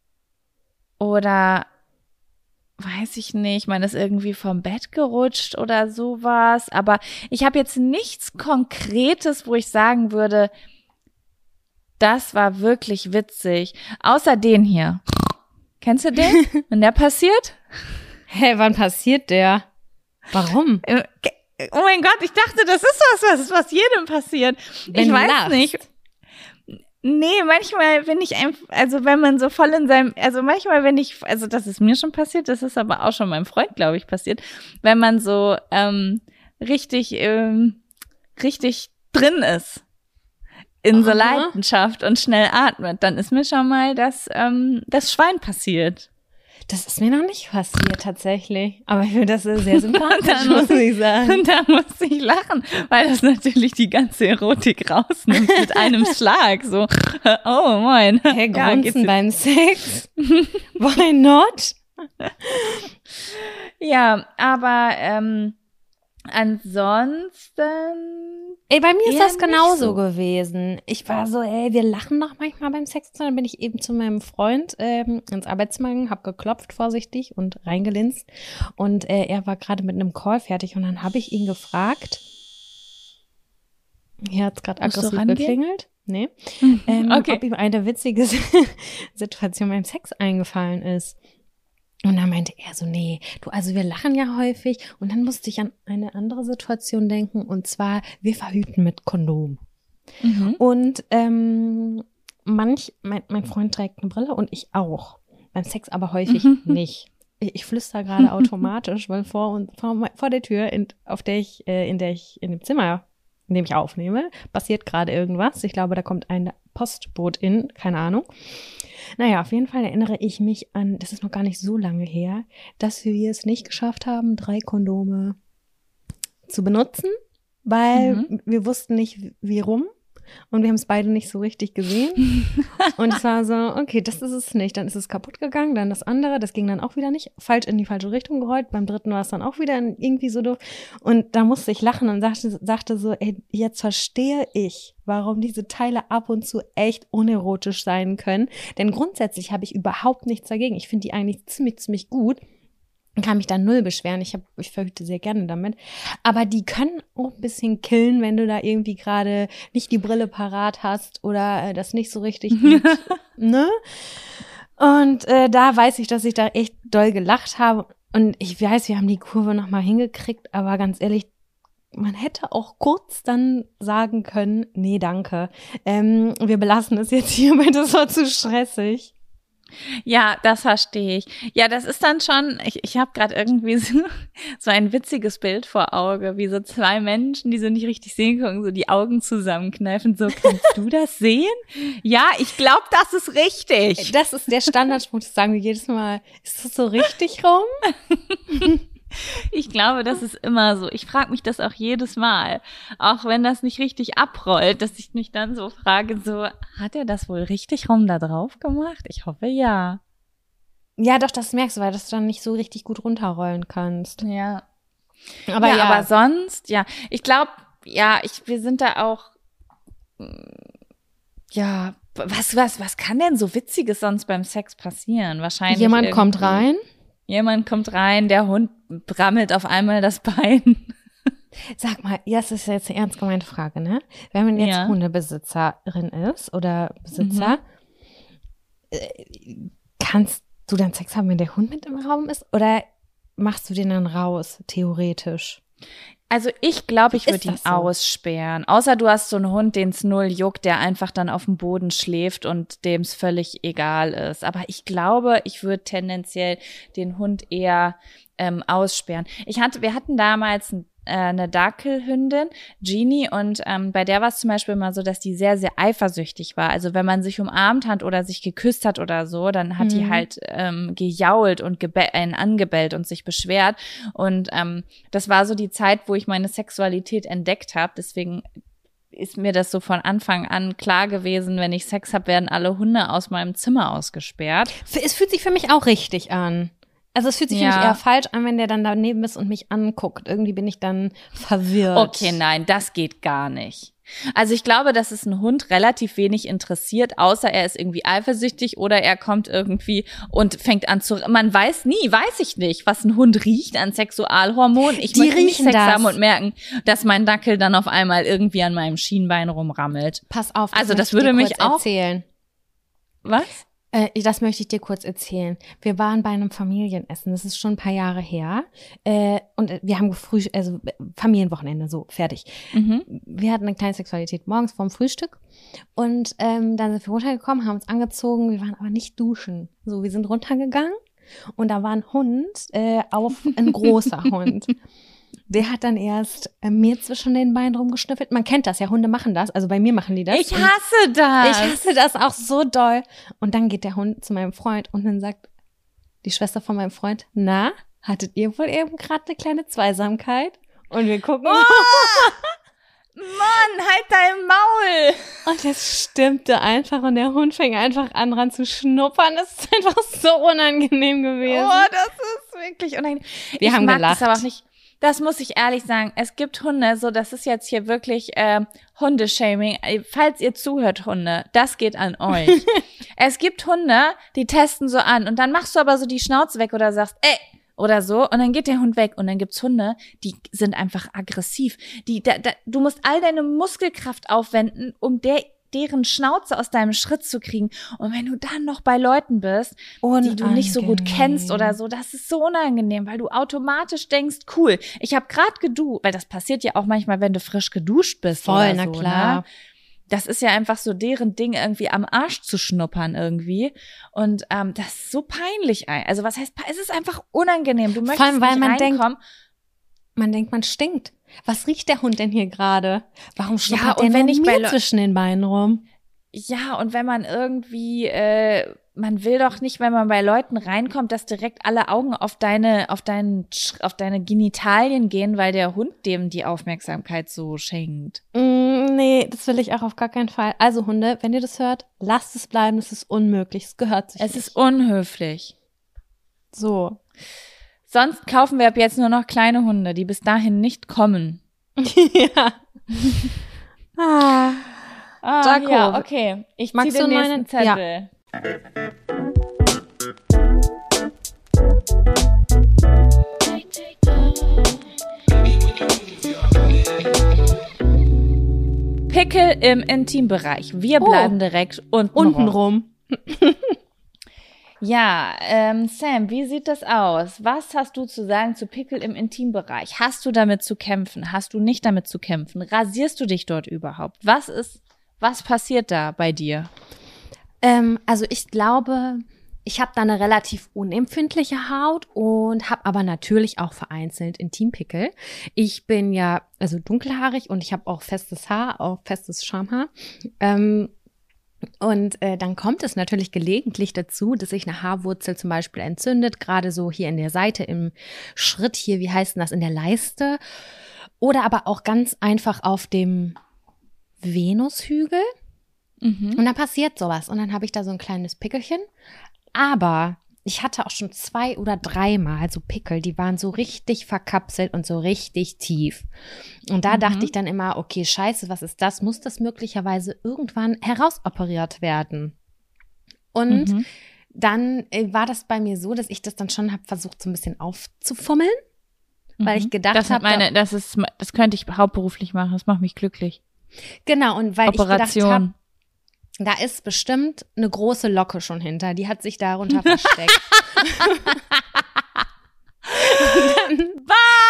oder weiß ich nicht, man ist irgendwie vom Bett gerutscht oder sowas. Aber ich habe jetzt nichts Konkretes, wo ich sagen würde, das war wirklich witzig. Außer den hier. Kennst du den? Wenn der passiert? Hä, hey, wann passiert der? Warum? Oh mein Gott, ich dachte, das ist was, was, was jedem passiert. Wenn ich du weiß lachst. nicht. Nee, manchmal bin ich einfach, also wenn man so voll in seinem, also manchmal, wenn ich, also das ist mir schon passiert, das ist aber auch schon meinem Freund, glaube ich, passiert, wenn man so ähm, richtig, ähm, richtig drin ist in so Aha. Leidenschaft und schnell atmet, dann ist mir schon mal das, ähm, das Schwein passiert. Das ist mir noch nicht passiert, tatsächlich. Aber ich finde das sehr sympathisch, Dann muss ich sagen. Und da musste ich lachen, weil das natürlich die ganze Erotik rausnimmt mit einem Schlag. So, oh moin. Hey, Ja, geht's Grunzen beim Sex? Why not? Ja, aber ähm, ansonsten. Ey, bei mir ist Eher das genauso nicht so. gewesen. Ich war so, ey, wir lachen doch manchmal beim Sex. Dann bin ich eben zu meinem Freund ähm, ins Arbeitszimmer gegangen, hab geklopft vorsichtig und reingelinst. Und äh, er war gerade mit einem Call fertig und dann habe ich ihn gefragt. Hier hat's gerade Musst du aggressiv rangehen? geklingelt. Nee. Ähm, Okay. Ob ihm eine witzige Situation beim Sex eingefallen ist. Und dann meinte er so, nee, du, also wir lachen ja häufig. Und dann musste ich an eine andere Situation denken. Und zwar, wir verhüten mit Kondom. Mhm. Und ähm, manch, mein, mein Freund trägt eine Brille und ich auch. Beim Sex aber häufig nicht. Ich, ich flüster gerade automatisch, weil vor, und, vor, vor der Tür, in, auf der ich, äh, in der ich, in dem Zimmer, in dem ich aufnehme, passiert gerade irgendwas. Ich glaube, da kommt ein Postbotin, keine Ahnung. Naja, auf jeden Fall erinnere ich mich an, das ist noch gar nicht so lange her, dass wir es nicht geschafft haben, drei Kondome zu benutzen, weil mhm. wir wussten nicht, wie rum. Und wir haben es beide nicht so richtig gesehen. Und es war so, okay, das ist es nicht. Dann ist es kaputt gegangen, dann das andere, das ging dann auch wieder nicht. Falsch in die falsche Richtung gerollt. Beim dritten war es dann auch wieder irgendwie so doof. Und da musste ich lachen und sagte, sagte so, ey, jetzt verstehe ich, warum diese Teile ab und zu echt unerotisch sein können. Denn grundsätzlich habe ich überhaupt nichts dagegen. Ich finde die eigentlich ziemlich, ziemlich gut. Kann mich da null beschweren. Ich, hab, ich verhüte sehr gerne damit. Aber die können auch ein bisschen killen, wenn du da irgendwie gerade nicht die Brille parat hast oder äh, das nicht so richtig gut, ne? Und äh, da weiß ich, dass ich da echt doll gelacht habe. Und ich weiß, wir haben die Kurve nochmal hingekriegt, aber ganz ehrlich, man hätte auch kurz dann sagen können, nee, danke. Ähm, wir belassen es jetzt hier, weil das war zu stressig. Ja, das verstehe ich. Ja, das ist dann schon, ich, ich habe gerade irgendwie so, so ein witziges Bild vor Auge, wie so zwei Menschen, die so nicht richtig sehen können, so die Augen zusammenkneifen, so, kannst du das sehen? Ja, ich glaube, das ist richtig. Das ist der Standardspruch, das sagen wir jedes Mal. Ist das so richtig rum? Ich glaube, das ist immer so. Ich frage mich das auch jedes Mal, auch wenn das nicht richtig abrollt, dass ich mich dann so frage, so, hat er das wohl richtig rum da drauf gemacht? Ich hoffe, ja. Ja, doch, das merkst du, weil das du dann nicht so richtig gut runterrollen kannst. Ja. Aber ja, ja. aber sonst, ja. Ich glaube, ja, ich, wir sind da auch, ja, was, was, was kann denn so Witziges sonst beim Sex passieren? Wahrscheinlich jemand irgendwie. kommt rein. Jemand kommt rein, der Hund brammelt auf einmal das Bein. Sag mal, ja, das ist jetzt eine ernst gemeinte Frage, ne? Wenn man jetzt Ja. Hundebesitzerin ist oder Besitzer, mhm. kannst du dann Sex haben, wenn der Hund mit im Raum ist? Oder machst du den dann raus, theoretisch? Also ich glaube, ich würde ihn so? aussperren. Außer du hast so einen Hund, den es null juckt, der einfach dann auf dem Boden schläft und dem es völlig egal ist. Aber ich glaube, ich würde tendenziell den Hund eher ähm, aussperren. Ich hatte, wir hatten damals ein eine Dackelhündin, Genie, und ähm, bei der war es zum Beispiel immer so, dass die sehr, sehr eifersüchtig war. Also wenn man sich umarmt hat oder sich geküsst hat oder so, dann hat mhm. die halt ähm, gejault und gebe- einen angebellt und sich beschwert. Und ähm, das war so die Zeit, wo ich meine Sexualität entdeckt habe. Deswegen ist mir das so von Anfang an klar gewesen, wenn ich Sex habe, werden alle Hunde aus meinem Zimmer ausgesperrt. Es fühlt sich für mich auch richtig an. Also es fühlt sich Ja. für mich eher falsch an, wenn der dann daneben ist und mich anguckt. Irgendwie bin ich dann verwirrt. Okay, nein, das geht gar nicht. Also ich glaube, dass es einen Hund relativ wenig interessiert, außer er ist irgendwie eifersüchtig oder er kommt irgendwie und fängt an zu, man weiß nie, weiß ich nicht, was ein Hund riecht an Sexualhormonen. Ich Die möchte nicht Sex das. haben und merken, dass mein Dackel dann auf einmal irgendwie an meinem Schienbein rumrammelt. Pass auf, das Also das möchte ich würde dir mich kurz auch erzählen. Was? Äh, das möchte ich dir kurz erzählen. Wir waren bei einem Familienessen, das ist schon ein paar Jahre her. Äh, und wir haben gefrühstückt, also Familienwochenende, so, fertig. Mhm. Wir hatten eine kleine Sexualität morgens vorm Frühstück. Und ähm, dann sind wir runtergekommen, haben uns angezogen, wir waren aber nicht duschen. So, wir sind runtergegangen und da war ein Hund, äh, auf ein großer Hund. Der hat dann erst äh, mir zwischen den Beinen rumgeschnüffelt. Man kennt das ja, Hunde machen das. Also bei mir machen die das. Ich hasse das. Ich hasse das auch so doll. Und dann geht der Hund zu meinem Freund und dann sagt die Schwester von meinem Freund, na, hattet ihr wohl eben gerade eine kleine Zweisamkeit? Und wir gucken. Oh! Mann, halt dein Maul! Und das stimmte einfach und der Hund fing einfach an, dran zu schnuppern. Das ist einfach so unangenehm gewesen. Oh, das ist wirklich unangenehm. Wir ich haben mag gelacht. Das aber auch nicht. Das muss ich ehrlich sagen. Es gibt Hunde, so das ist jetzt hier wirklich äh, Hundeshaming. Falls ihr zuhört, Hunde, das geht an euch. Es gibt Hunde, die testen so an und dann machst du aber so die Schnauze weg oder sagst, ey, oder so, und dann geht der Hund weg. Und dann gibt's Hunde, die sind einfach aggressiv. Die, da, da, du musst all deine Muskelkraft aufwenden, um der deren Schnauze aus deinem Schritt zu kriegen. Und wenn du dann noch bei Leuten bist, die du nicht so gut kennst oder so, das ist so unangenehm, weil du automatisch denkst, cool, ich habe gerade geduscht, weil das passiert ja auch manchmal, wenn du frisch geduscht bist. Voll, oder na so, klar. Ne? Das ist ja einfach so deren Ding, irgendwie am Arsch zu schnuppern irgendwie. Und ähm, das ist so peinlich. Also was heißt, es ist einfach unangenehm. Du möchtest Vor allem, weil nicht man reinkommen. denkt, man denkt, man stinkt. Was riecht der Hund denn hier gerade? Warum schnuppert Ja, und der wenn nur ich bei mir Le- zwischen den Beinen rum? Ja, und wenn man irgendwie, äh, man will doch nicht, wenn man bei Leuten reinkommt, dass direkt alle Augen auf deine, auf deinen, auf deine Genitalien gehen, weil der Hund dem die Aufmerksamkeit so schenkt. Mm, nee, das will ich auch auf gar keinen Fall. Also Hunde, wenn ihr das hört, lasst es bleiben, das ist unmöglich, es gehört sich Es nicht. ist unhöflich. So. Sonst kaufen wir ab jetzt nur noch kleine Hunde, die bis dahin nicht kommen. Ja. ah. Ah, Jaco, ja, okay. Ich zieh den nächsten meinen Zettel. Ja. Pickel im Intimbereich. Wir Oh. bleiben direkt unten, Unten rum. rum. Ja, ähm, Sam, wie sieht das aus? Was hast du zu sagen zu Pickel im Intimbereich? Hast du damit zu kämpfen? Hast du nicht damit zu kämpfen? Rasierst du dich dort überhaupt? Was ist, was passiert da bei dir? Ähm, also ich glaube, ich habe da eine relativ unempfindliche Haut und habe aber natürlich auch vereinzelt Intimpickel. Ich bin ja also dunkelhaarig und ich habe auch festes Haar, auch festes Schamhaar. Ähm, Und äh, dann kommt es natürlich gelegentlich dazu, dass sich eine Haarwurzel zum Beispiel entzündet, gerade so hier in der Seite im Schritt hier, wie heißt denn das, in der Leiste. Oder aber auch ganz einfach auf dem Venushügel. Mhm. Und dann passiert sowas. Und dann habe ich da so ein kleines Pickelchen. Aber ich hatte auch schon zwei oder dreimal so Pickel, die waren so richtig verkapselt und so richtig tief. Und da Mhm. dachte ich dann immer, okay, scheiße, was ist das? Muss das möglicherweise irgendwann herausoperiert werden? Und Mhm. dann äh, war das bei mir so, dass ich das dann schon habe versucht, so ein bisschen aufzufummeln, weil ich gedacht das habe, hat meine, das ist, das könnte ich hauptberuflich machen. Das macht mich glücklich. genau, und weil ich gedacht Operation. habe, da ist bestimmt eine große Locke schon hinter, die hat sich darunter versteckt. Und dann,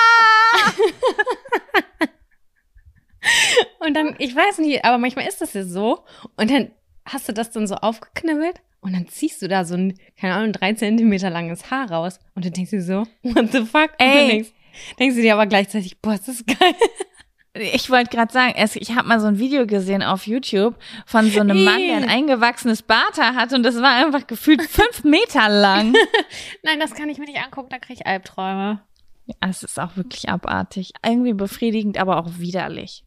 und dann, ich weiß nicht, aber manchmal ist das ja so. Und dann hast du das dann so aufgeknibbelt und dann ziehst du da so ein, keine Ahnung, drei Zentimeter langes Haar raus. Und dann denkst du dir so, what the fuck? Und Ey. dann denkst, denkst du dir aber gleichzeitig, boah, ist das geil. Ich wollte gerade sagen, es, ich habe mal so ein Video gesehen auf YouTube von so einem Mann, der ein eingewachsenes Barthaar hat und das war einfach gefühlt fünf Meter lang. Nein, das kann ich mir nicht angucken, da kriege ich Albträume. Ja, es ist auch wirklich abartig. Irgendwie befriedigend, aber auch widerlich.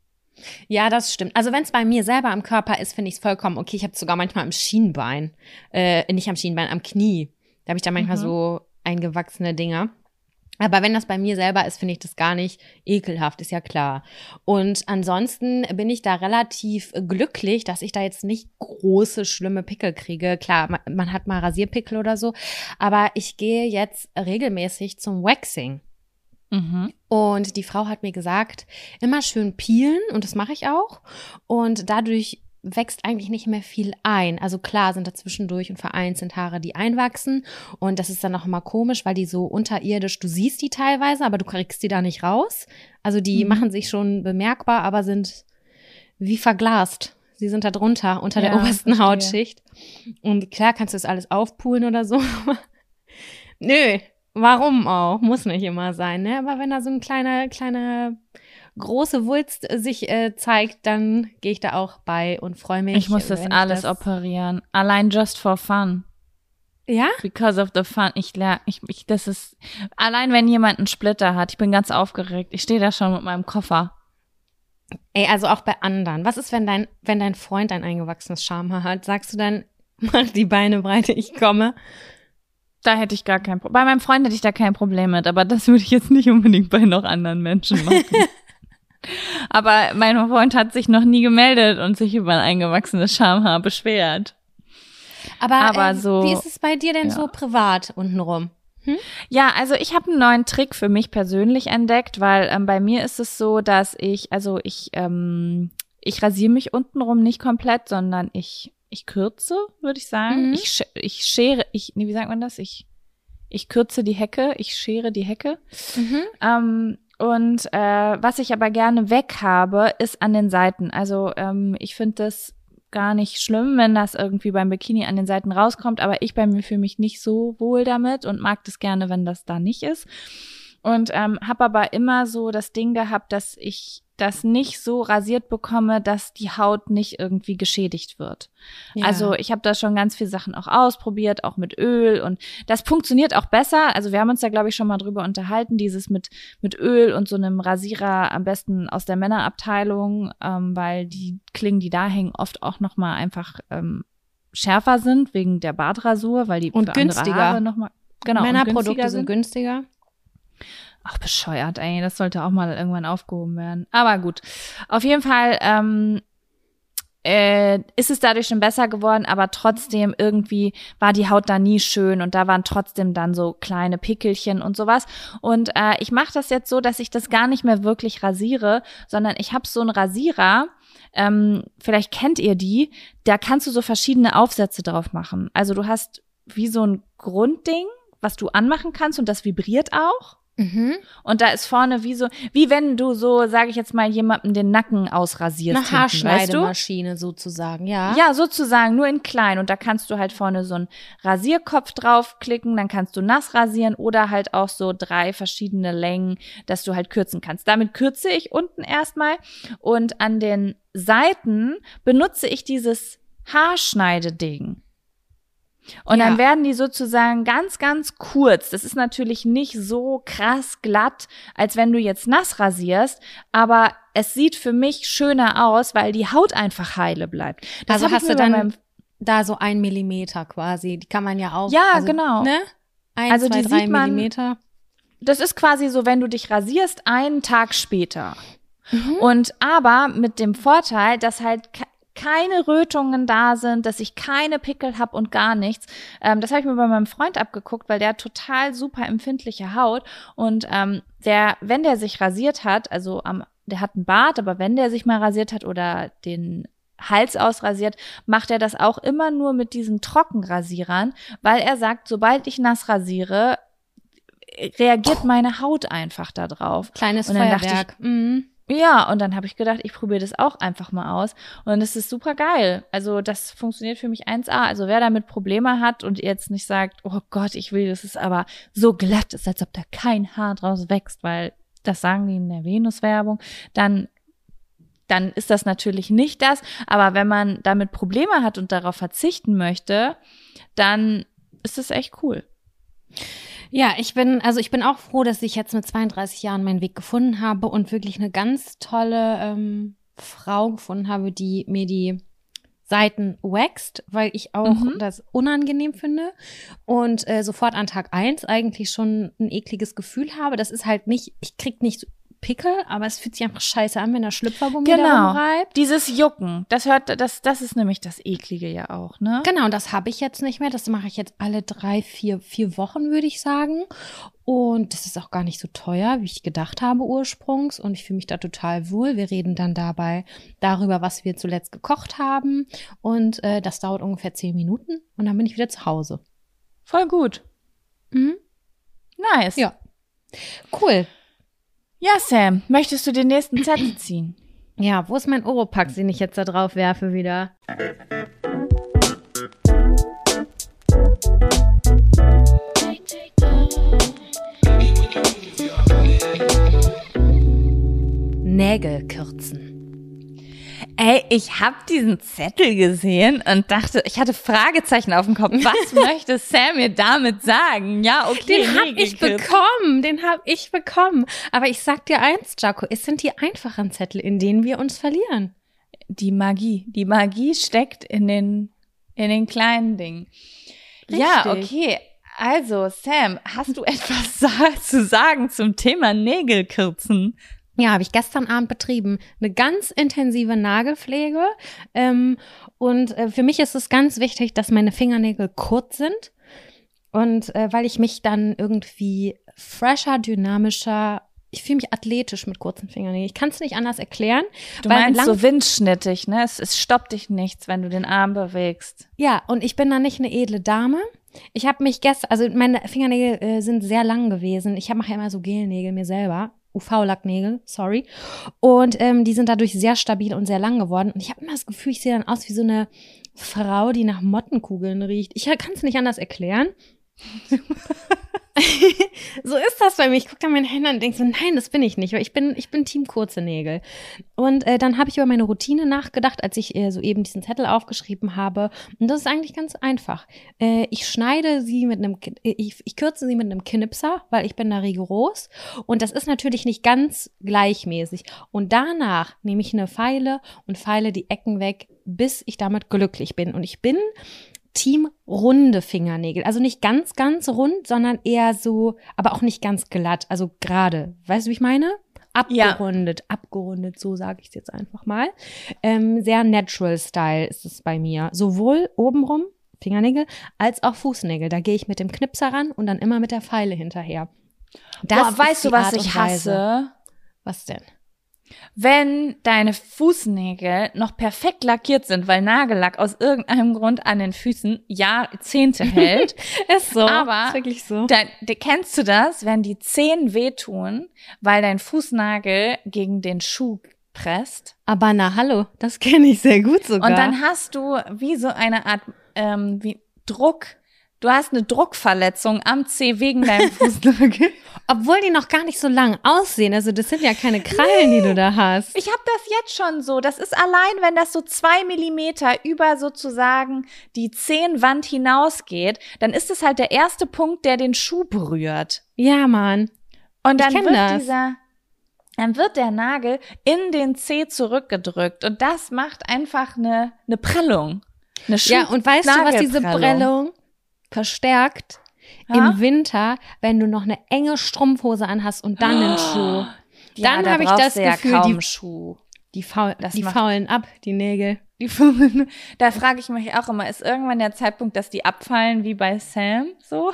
Ja, das stimmt. Also wenn es bei mir selber am Körper ist, finde ich es vollkommen okay. Ich habe es sogar manchmal am Schienbein, äh, nicht am Schienbein, am Knie. Da habe ich da manchmal Mhm. so eingewachsene Dinger. Aber wenn das bei mir selber ist, finde ich das gar nicht ekelhaft, ist ja klar. Und ansonsten bin ich da relativ glücklich, dass ich da jetzt nicht große, schlimme Pickel kriege. Klar, man, man hat mal Rasierpickel oder so, aber ich gehe jetzt regelmäßig zum Waxing. Mhm. Und die Frau hat mir gesagt, immer schön peelen und das mache ich auch. Und dadurch wächst eigentlich nicht mehr viel ein. Also klar sind da zwischendurch und vereinzelt Haare, die einwachsen. Und das ist dann auch immer komisch, weil die so unterirdisch, du siehst die teilweise, aber du kriegst die da nicht raus. Also die Mhm. machen sich schon bemerkbar, aber sind wie verglast. Sie sind da drunter, unter der Ja, obersten verstehe. Hautschicht. Und klar kannst du das alles aufpulen oder so. aber Nö, warum auch? Muss nicht immer sein, ne? Aber wenn da so ein kleiner, kleiner große Wulst äh, sich äh, zeigt, dann gehe ich da auch bei und freue mich. Ich muss das wenn alles das, operieren. Allein just for fun. Ja? Because of the fun. Ich lerne, ich, ich, das ist, allein wenn jemand einen Splitter hat, ich bin ganz aufgeregt. Ich stehe da schon mit meinem Koffer. Ey, also auch bei anderen. Was ist, wenn dein, wenn dein Freund ein eingewachsenes Schamhaar hat? Sagst du dann, mach die Beine breite, ich komme? Da hätte ich gar kein Problem. Bei meinem Freund hätte ich da kein Problem mit, aber das würde ich jetzt nicht unbedingt bei noch anderen Menschen machen. Aber mein Freund hat sich noch nie gemeldet und sich über ein eingewachsenes Schamhaar beschwert. Aber, Aber äh, so- wie ist es bei dir denn ja. so privat untenrum? Ja, also ich habe einen neuen Trick für mich persönlich entdeckt, weil ähm, bei mir ist es so, dass ich, also ich, ähm, ich rasiere mich untenrum nicht komplett, sondern ich, ich kürze, würde ich sagen. Mhm. Ich, sch- ich schere, ich, nee, wie sagt man das? Ich, ich kürze die Hecke, ich schere die Hecke. Mhm. Ähm, und äh, was ich aber gerne weg habe, ist an den Seiten. Also ähm, ich finde das gar nicht schlimm, wenn das irgendwie beim Bikini an den Seiten rauskommt, aber ich bei mir fühle mich nicht so wohl damit und mag das gerne, wenn das da nicht ist. Und ähm, habe aber immer so das Ding gehabt, dass ich das nicht so rasiert bekomme, dass die Haut nicht irgendwie geschädigt wird. Ja. Also ich habe da schon ganz viele Sachen auch ausprobiert, auch mit Öl und das funktioniert auch besser. Also wir haben uns da, glaube ich, schon mal drüber unterhalten, dieses mit mit Öl und so einem Rasierer am besten aus der Männerabteilung, ähm, weil die Klingen, die da hängen, oft auch noch mal einfach ähm, schärfer sind wegen der Bartrasur, weil die und für günstiger. Andere Haare noch mal, genau, Männerprodukte sind günstiger. Ach, bescheuert, ey. Das sollte auch mal irgendwann aufgehoben werden. Aber gut. Auf jeden Fall ähm, äh, ist es dadurch schon besser geworden, aber trotzdem irgendwie war die Haut da nie schön und da waren trotzdem dann so kleine Pickelchen und sowas. Und äh, ich mache das jetzt so, dass ich das gar nicht mehr wirklich rasiere, sondern ich habe so einen Rasierer, ähm, vielleicht kennt ihr die, da kannst du so verschiedene Aufsätze drauf machen. Also du hast wie so ein Grundding, was du anmachen kannst und das vibriert auch. Mhm. Und da ist vorne wie so, wie wenn du so, sage ich jetzt mal, jemandem den Nacken ausrasierst. Eine Haarschneidemaschine weißt du? Sozusagen, ja. Ja, sozusagen, nur in klein. Und da kannst du halt vorne so einen Rasierkopf draufklicken, dann kannst du nass rasieren oder halt auch so drei verschiedene Längen, dass du halt kürzen kannst. Damit kürze ich unten erstmal und an den Seiten benutze ich dieses Haarschneideding. Und ja. dann werden die sozusagen ganz, ganz kurz. Das ist natürlich nicht so krass glatt, als wenn du jetzt nass rasierst, aber es sieht für mich schöner aus, weil die Haut einfach heile bleibt. Das also hast du dann da so ein Millimeter quasi, die kann man ja auch. Ja, also, genau. Ne? Ein, also zwei, die drei sieht man, Millimeter. Das ist quasi so, wenn du dich rasierst, einen Tag später. Mhm. Und aber mit dem Vorteil, dass halt keine Rötungen da sind, dass ich keine Pickel habe und gar nichts. Ähm, das habe ich mir bei meinem Freund abgeguckt, weil der hat total super empfindliche Haut und ähm, der, wenn der sich rasiert hat, also am, der hat einen Bart, aber wenn der sich mal rasiert hat oder den Hals ausrasiert, macht er das auch immer nur mit diesen Trockenrasierern, weil er sagt, sobald ich nass rasiere, reagiert meine Haut einfach da drauf. Kleines und dann Feuerwerk. Dachte ich, mhm. Ja, und dann habe ich gedacht, ich probiere das auch einfach mal aus. Und es ist super geil. Also das funktioniert für mich eins A. Also wer damit Probleme hat und jetzt nicht sagt, oh Gott, ich will, dass es aber so glatt ist, als ob da kein Haar draus wächst, weil das sagen die in der Venus-Werbung, dann dann ist das natürlich nicht das. Aber wenn man damit Probleme hat und darauf verzichten möchte, dann ist das echt cool. Ja, ich bin, also ich bin auch froh, dass ich jetzt mit zweiunddreißig Jahren meinen Weg gefunden habe und wirklich eine ganz tolle ähm, Frau gefunden habe, die mir die Seiten wächst, weil ich auch mhm. das unangenehm finde und äh, sofort an Tag eins eigentlich schon ein ekliges Gefühl habe. Das ist halt nicht, ich krieg nicht Pickel, aber es fühlt sich einfach scheiße an, wenn der Schlüpfergummi genau. da rumreibt. Dieses Jucken, das hört, das, das ist nämlich das Eklige ja auch, ne? Genau, das habe ich jetzt nicht mehr. Das mache ich jetzt alle drei, vier, vier Wochen, würde ich sagen. Und das ist auch gar nicht so teuer, wie ich gedacht habe ursprungs. Und ich fühle mich da total wohl. Wir reden dann dabei darüber, was wir zuletzt gekocht haben. Und äh, das dauert ungefähr zehn Minuten. Und dann bin ich wieder zu Hause. Voll gut. Mhm. Nice. Ja. Cool. Ja, Sam, möchtest du den nächsten Zettel ziehen? Ja, wo ist mein Oropax, den ich jetzt da drauf werfe wieder? Nägel kürzen. Ey, ich habe diesen Zettel gesehen und dachte, ich hatte Fragezeichen auf dem Kopf. Was möchte Sam mir damit sagen? Ja, okay. Den hab ich bekommen, den hab ich bekommen. Aber ich sag dir eins, Jaco, es sind die einfachen Zettel, in denen wir uns verlieren. Die Magie, die Magie steckt in den, in den kleinen Dingen. Richtig. Ja, okay. Also, Sam, hast du etwas zu sagen zum Thema Nägelkürzen? Ja, habe ich gestern Abend betrieben. Eine ganz intensive Nagelpflege. Ähm, und äh, für mich ist es ganz wichtig, dass meine Fingernägel kurz sind. Und äh, weil ich mich dann irgendwie fresher, dynamischer, ich fühle mich athletisch mit kurzen Fingernägeln. Ich kann es nicht anders erklären. Du meinst so windschnittig, ne? Es, es stoppt dich nichts, wenn du den Arm bewegst. Ja, und ich bin dann nicht eine edle Dame. Ich habe mich gestern, also meine Fingernägel äh, sind sehr lang gewesen. Ich mache ja immer so Gelnägel mir selber. U V-Lacknägel, sorry. Und ähm, die sind dadurch sehr stabil und sehr lang geworden. Und ich habe immer das Gefühl, ich sehe dann aus wie so eine Frau, die nach Mottenkugeln riecht. Ich kann es nicht anders erklären. So ist das bei mir. Ich gucke da meine Hände an und denke so, nein, das bin ich nicht, weil ich bin, ich bin Team kurze Nägel. Und äh, dann habe ich über meine Routine nachgedacht, als ich äh, soeben diesen Zettel aufgeschrieben habe. Und das ist eigentlich ganz einfach. Äh, ich schneide sie mit einem, ich, ich kürze sie mit einem Knipser, weil ich bin da rigoros. Und das ist natürlich nicht ganz gleichmäßig. Und danach nehme ich eine Feile und feile die Ecken weg, bis ich damit glücklich bin. Und ich bin Team runde Fingernägel. Also nicht ganz, ganz rund, sondern eher so, aber auch nicht ganz glatt, also gerade. Weißt du, wie ich meine? Abgerundet, ja. abgerundet, so sage ich es jetzt einfach mal. Ähm, sehr natural Style ist es bei mir. Sowohl obenrum, Fingernägel, als auch Fußnägel. Da gehe ich mit dem Knipser ran und dann immer mit der Feile hinterher. Das Boah, weißt du, was ich hasse? Was denn? Wenn deine Fußnägel noch perfekt lackiert sind, weil Nagellack aus irgendeinem Grund an den Füßen Jahrzehnte hält. Ist so, aber ist wirklich so. Dann, kennst du das, wenn die Zehen wehtun, weil dein Fußnagel gegen den Schuh presst? Aber na hallo, das kenne ich sehr gut sogar. Und dann hast du wie so eine Art ähm, wie Druck. Du hast eine Druckverletzung am Zeh wegen deinem Fußnagel. Obwohl die noch gar nicht so lang aussehen. Also das sind ja keine Krallen, nee. die du da hast. Ich habe das jetzt schon so. Das ist allein, wenn das so zwei Millimeter über sozusagen die Zehenwand hinausgeht, dann ist es halt der erste Punkt, der den Schuh berührt. Ja, Mann. Und dann ich wird das. dieser, dann wird der Nagel in den Zeh zurückgedrückt. Und das macht einfach eine, eine Prellung. Eine Schuh- Ja, und weißt du, was diese Prellung verstärkt? Ja? Im Winter, wenn du noch eine enge Strumpfhose anhast und dann einen Schuh. Ja, dann da habe ich das ja Gefühl, kaum die, Schuh. die, faul, die faulen ab, die Nägel. Die faulen. Da frage ich mich auch immer, ist irgendwann der Zeitpunkt, dass die abfallen wie bei Sam? So?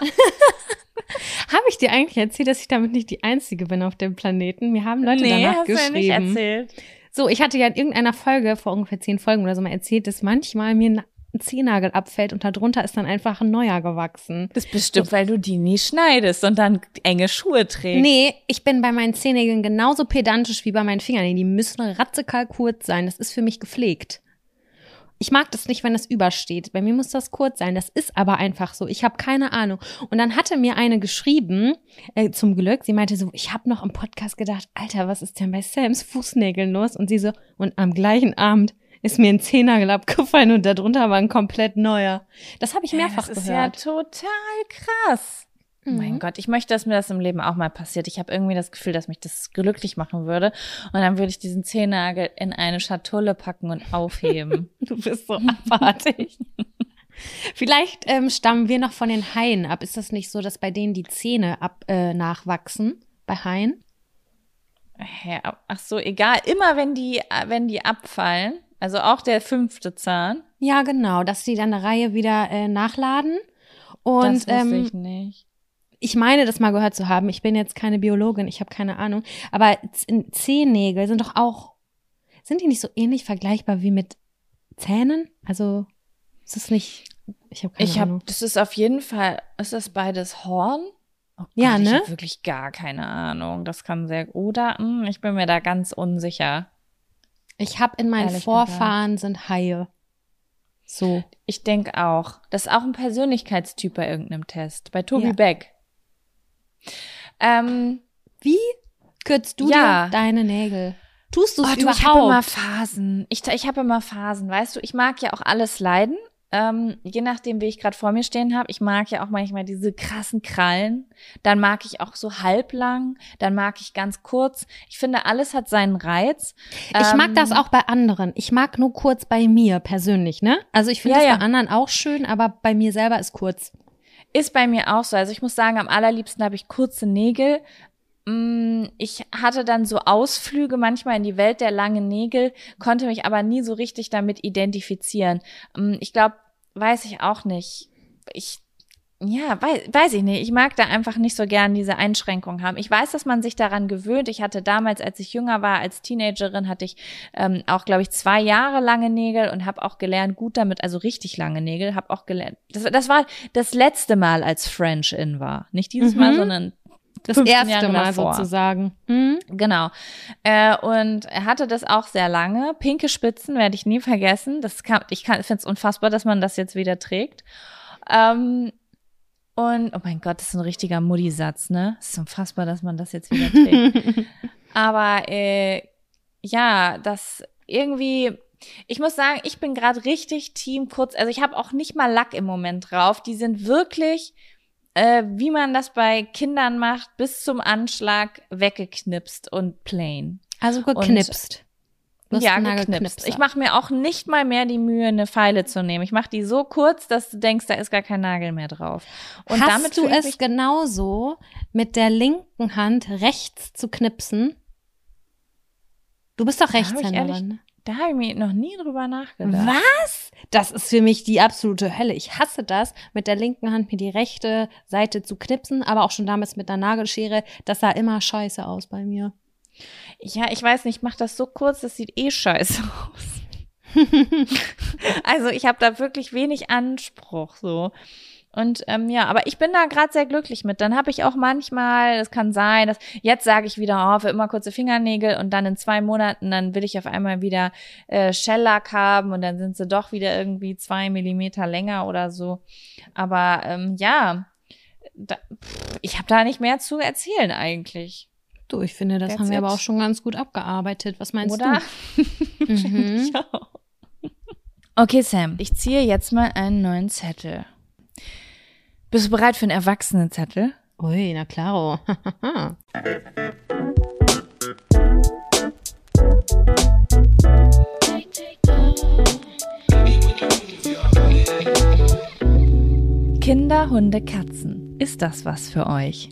Habe ich dir eigentlich erzählt, dass ich damit nicht die Einzige bin auf dem Planeten? Mir haben Leute nee, danach hast geschrieben. Du ja nicht erzählt. So, ich hatte ja in irgendeiner Folge, vor ungefähr zehn Folgen oder so mal erzählt, dass manchmal mir ein Zehennagel abfällt und darunter ist dann einfach ein neuer gewachsen. Das ist bestimmt, so. Weil du die nie schneidest und dann enge Schuhe trägst. Nee, ich bin bei meinen Zehennägeln genauso pedantisch wie bei meinen Fingernägeln. Die müssen ratzekal kurz sein. Das ist für mich gepflegt. Ich mag das nicht, wenn das übersteht. Bei mir muss das kurz sein. Das ist aber einfach so. Ich habe keine Ahnung. Und dann hatte mir eine geschrieben, äh, zum Glück, sie meinte so, ich habe noch im Podcast gedacht, Alter, was ist denn bei Sams Fußnägeln los? Und sie so, und am gleichen Abend ist mir ein Zehennagel abgefallen und darunter war ein komplett neuer. Das habe ich mehrfach gehört. Das ist gehört. ja total krass. Mhm. Mein Gott, ich möchte, dass mir das im Leben auch mal passiert. Ich habe irgendwie das Gefühl, dass mich das glücklich machen würde. Und dann würde ich diesen Zehennagel in eine Schatulle packen und aufheben. Du bist so abartig. Vielleicht ähm, stammen wir noch von den Haien ab. Ist das nicht so, dass bei denen die Zähne ab, äh, nachwachsen? Bei Haien? Ja, ach so, egal. Immer wenn die, wenn die abfallen. Also auch der fünfte Zahn? Ja, genau, dass die dann eine Reihe wieder äh, nachladen. Und, das wusste ähm, ich nicht. Ich meine, das mal gehört zu haben. Ich bin jetzt keine Biologin, ich habe keine Ahnung. Aber Z- Zehennägel sind doch auch, sind die nicht so ähnlich vergleichbar wie mit Zähnen? Also ist es nicht, ich habe keine ich hab, Ahnung. Das ist auf jeden Fall, ist das beides Horn? Oh Gott, ja, ne? Ich habe wirklich gar keine Ahnung. Das kann sehr, oder? Hm, ich bin mir da ganz unsicher. Ich habe in meinen Ehrlich Vorfahren gesagt. sind Haie. So. Ich denke auch. Das ist auch ein Persönlichkeitstyp bei irgendeinem Test. Bei Tobi Ja. Beck. Ähm, Wie kürzt du ja. dir deine Nägel? Tust du es oh, du, überhaupt? ich habe immer Phasen. Ich, ich habe immer Phasen, weißt du. Ich mag ja auch alles leiden. Ähm, je nachdem, wie ich gerade vor mir stehen habe. Ich mag ja auch manchmal diese krassen Krallen. Dann mag ich auch so halblang. Dann mag ich ganz kurz. Ich finde, alles hat seinen Reiz. Ich mag ähm, das auch bei anderen. Ich mag nur kurz bei mir persönlich, ne? Also ich finde Ja, das ja. bei anderen auch schön, aber bei mir selber ist kurz. Ist bei mir auch so. Also ich muss sagen, am allerliebsten habe ich kurze Nägel. Mm, Ich hatte dann so Ausflüge manchmal in die Welt der langen Nägel, konnte mich aber nie so richtig damit identifizieren. Mm, Ich glaube, weiß ich auch nicht. Ich, ja, weiß, weiß ich nicht. Ich mag da einfach nicht so gern diese Einschränkung haben. Ich weiß, dass man sich daran gewöhnt. Ich hatte damals, als ich jünger war, als Teenagerin, hatte ich ähm, auch, glaube ich, zwei Jahre lange Nägel und habe auch gelernt, gut damit, also richtig lange Nägel, habe auch gelernt. Das, das war das letzte Mal, als French in war. Nicht dieses Mhm. Mal, sondern Das fünfzehn erste Jahre Mal davor. sozusagen. Hm? Genau. Äh, und er hatte das auch sehr lange. Pinke Spitzen werde ich nie vergessen. Das kann, ich kann, finde es unfassbar, dass man das jetzt wieder trägt. Ähm, Und, oh mein Gott, das ist ein richtiger Mutti-Satz, ne? Es ist unfassbar, dass man das jetzt wieder trägt. Aber äh, ja, das irgendwie, ich muss sagen, ich bin gerade richtig Team kurz, also ich habe auch nicht mal Lack im Moment drauf. Die sind wirklich, äh, wie man das bei Kindern macht, bis zum Anschlag weggeknipst und plain. Also geknipst. Ja, geknipst. Ich mache mir auch nicht mal mehr die Mühe, eine Feile zu nehmen. Ich mache die so kurz, dass du denkst, da ist gar kein Nagel mehr drauf. Und Hast damit du es genauso mit der linken Hand rechts zu knipsen? Du bist doch Rechtshänderin. Da habe ich mir noch nie drüber nachgedacht. Was? Das ist für mich die absolute Hölle. Ich hasse das, mit der linken Hand mir die rechte Seite zu knipsen, aber auch schon damals mit einer Nagelschere. Das sah immer scheiße aus bei mir. Ja, ich weiß nicht, ich mache das so kurz, das sieht eh scheiße aus. Also ich habe da wirklich wenig Anspruch so. Und ähm, ja, aber ich bin da gerade sehr glücklich mit. Dann habe ich auch manchmal, es kann sein, dass jetzt sage ich wieder, oh, für immer kurze Fingernägel und dann in zwei Monaten, dann will ich auf einmal wieder äh, Shellack haben und dann sind sie doch wieder irgendwie zwei Millimeter länger oder so. Aber ähm, ja, da, pff, ich habe da nicht mehr zu erzählen eigentlich. Du, ich finde, das That's haben wir it. aber auch schon ganz gut abgearbeitet. Was meinst Oder? du? Mhm. Ich auch. Okay, Sam, ich ziehe jetzt mal einen neuen Zettel. Bist du bereit für einen Erwachsenenzettel? Ui, na klaro. Kinder, Hunde, Katzen. Ist das was für euch?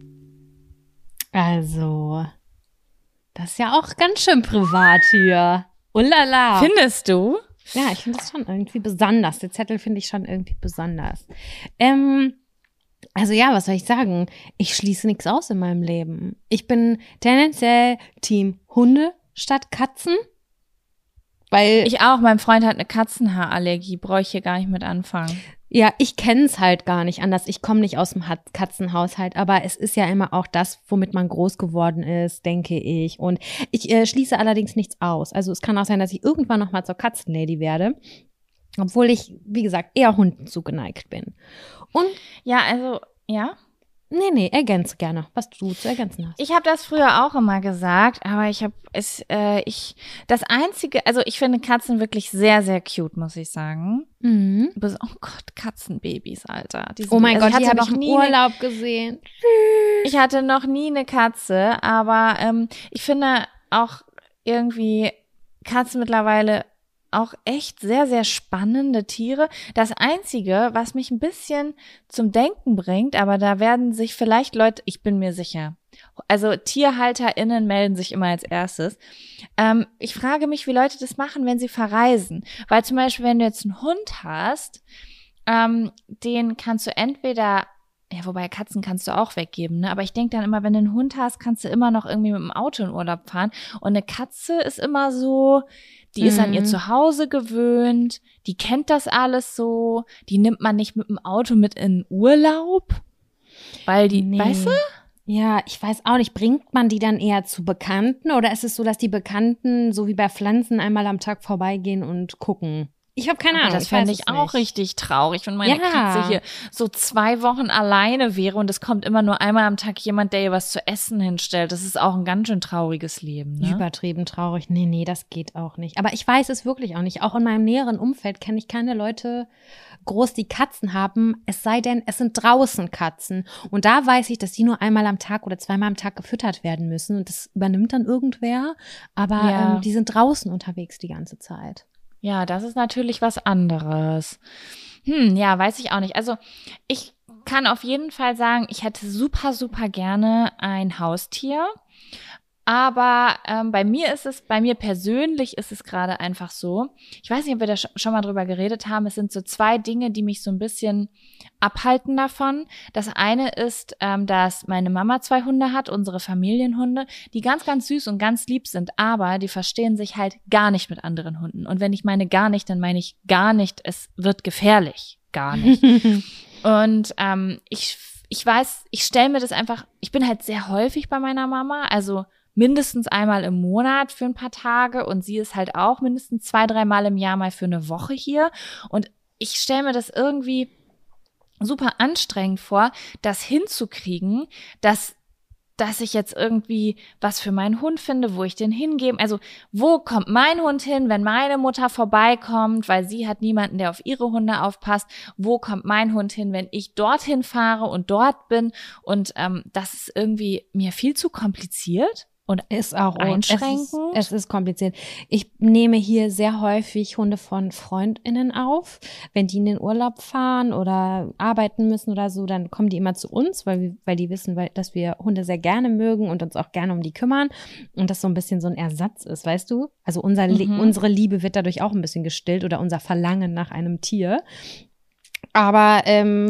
Also, das ist ja auch ganz schön privat hier. Ulala. Findest du? Ja, ich finde das schon irgendwie besonders. Den Zettel finde ich schon irgendwie besonders. Ähm, also ja, was soll ich sagen? Ich schließe nichts aus in meinem Leben. Ich bin tendenziell Team Hunde statt Katzen. Weil Ich auch. Mein Freund hat eine Katzenhaarallergie. Brauche ich hier gar nicht mit anfangen. Ja, ich kenne es halt gar nicht anders. Ich komme nicht aus dem Hat- Katzenhaushalt, aber es ist ja immer auch das, womit man groß geworden ist, denke ich. Und ich äh, schließe allerdings nichts aus. Also es kann auch sein, dass ich irgendwann noch mal zur Katzenlady werde, obwohl ich, wie gesagt, eher Hunden zugeneigt bin. Und Ja, also, ja. nee, nee, ergänze gerne, was du zu ergänzen hast. Ich habe das früher auch immer gesagt, aber ich habe es, äh, ich, das einzige, also ich finde Katzen wirklich sehr, sehr cute, muss ich sagen. Mhm. Bis- Oh Gott, Katzenbabys, Alter. Die sind- Oh mein also Gott, die hatte habe ich noch im nie eine- Urlaub gesehen. Ich hatte noch nie eine Katze, aber ähm, ich finde auch irgendwie Katzen mittlerweile auch echt sehr, sehr spannende Tiere. Das Einzige, was mich ein bisschen zum Denken bringt, aber da werden sich vielleicht Leute, ich bin mir sicher, also TierhalterInnen melden sich immer als erstes. Ähm, ich frage mich, wie Leute das machen, wenn sie verreisen. Weil zum Beispiel, wenn du jetzt einen Hund hast, ähm, den kannst du entweder ja, wobei Katzen kannst du auch weggeben, ne? Aber ich denke dann immer, wenn du einen Hund hast, kannst du immer noch irgendwie mit dem Auto in Urlaub fahren. Und eine Katze ist immer so, die ist an ihr Mhm. Zuhause gewöhnt, die kennt das alles so, die nimmt man nicht mit dem Auto mit in Urlaub, weil die, Nee. weißt du? Ja, ich weiß auch nicht, bringt man die dann eher zu Bekannten oder ist es so, dass die Bekannten so wie bei Pflanzen einmal am Tag vorbeigehen und gucken? Ich habe keine Aber Ahnung. das fände weiß ich es auch nicht. richtig traurig, wenn meine Ja. Katze hier so zwei Wochen alleine wäre und es kommt immer nur einmal am Tag jemand, der ihr was zu essen hinstellt. Das ist auch ein ganz schön trauriges Leben, ne? Übertrieben traurig. Nee, nee, das geht auch nicht. Aber ich weiß es wirklich auch nicht. Auch in meinem näheren Umfeld kenne ich keine Leute groß, die Katzen haben. Es sei denn, es sind draußen Katzen. Und da weiß ich, dass die nur einmal am Tag oder zweimal am Tag gefüttert werden müssen. Und das übernimmt dann irgendwer. Aber Ja. ähm, die sind draußen unterwegs die ganze Zeit. Ja, das ist natürlich was anderes. Hm, ja, weiß ich auch nicht. Also ich kann auf jeden Fall sagen, ich hätte super, super gerne ein Haustier. Aber ähm, bei mir ist es, bei mir persönlich ist es gerade einfach so, ich weiß nicht, ob wir da sch- schon mal drüber geredet haben, es sind so zwei Dinge, die mich so ein bisschen abhalten davon. Das eine ist, ähm, dass meine Mama zwei Hunde hat, unsere Familienhunde, die ganz, ganz süß und ganz lieb sind, aber die verstehen sich halt gar nicht mit anderen Hunden. Und wenn ich meine gar nicht, dann meine ich gar nicht, es wird gefährlich. Gar nicht. Und ähm, ich, ich weiß, ich stelle mir das einfach, ich bin halt sehr häufig bei meiner Mama, also mindestens einmal im Monat für ein paar Tage und sie ist halt auch mindestens zwei, dreimal im Jahr mal für eine Woche hier. Und ich stelle mir das irgendwie super anstrengend vor, das hinzukriegen, dass dass ich jetzt irgendwie was für meinen Hund finde, wo ich den hingebe. Also wo kommt mein Hund hin, wenn meine Mutter vorbeikommt, weil sie hat niemanden, der auf ihre Hunde aufpasst. Wo kommt mein Hund hin, wenn ich dorthin fahre und dort bin? Und ähm, das ist irgendwie mir viel zu kompliziert. Und ist auch einschränkend. Es ist, es ist kompliziert. Ich nehme hier sehr häufig Hunde von FreundInnen auf. Wenn die in den Urlaub fahren oder arbeiten müssen oder so, dann kommen die immer zu uns, weil, wir, weil die wissen, weil, dass wir Hunde sehr gerne mögen und uns auch gerne um die kümmern. Und das so ein bisschen so ein Ersatz ist, weißt du? Also unser, mhm. unsere Liebe wird dadurch auch ein bisschen gestillt oder unser Verlangen nach einem Tier. Aber ähm,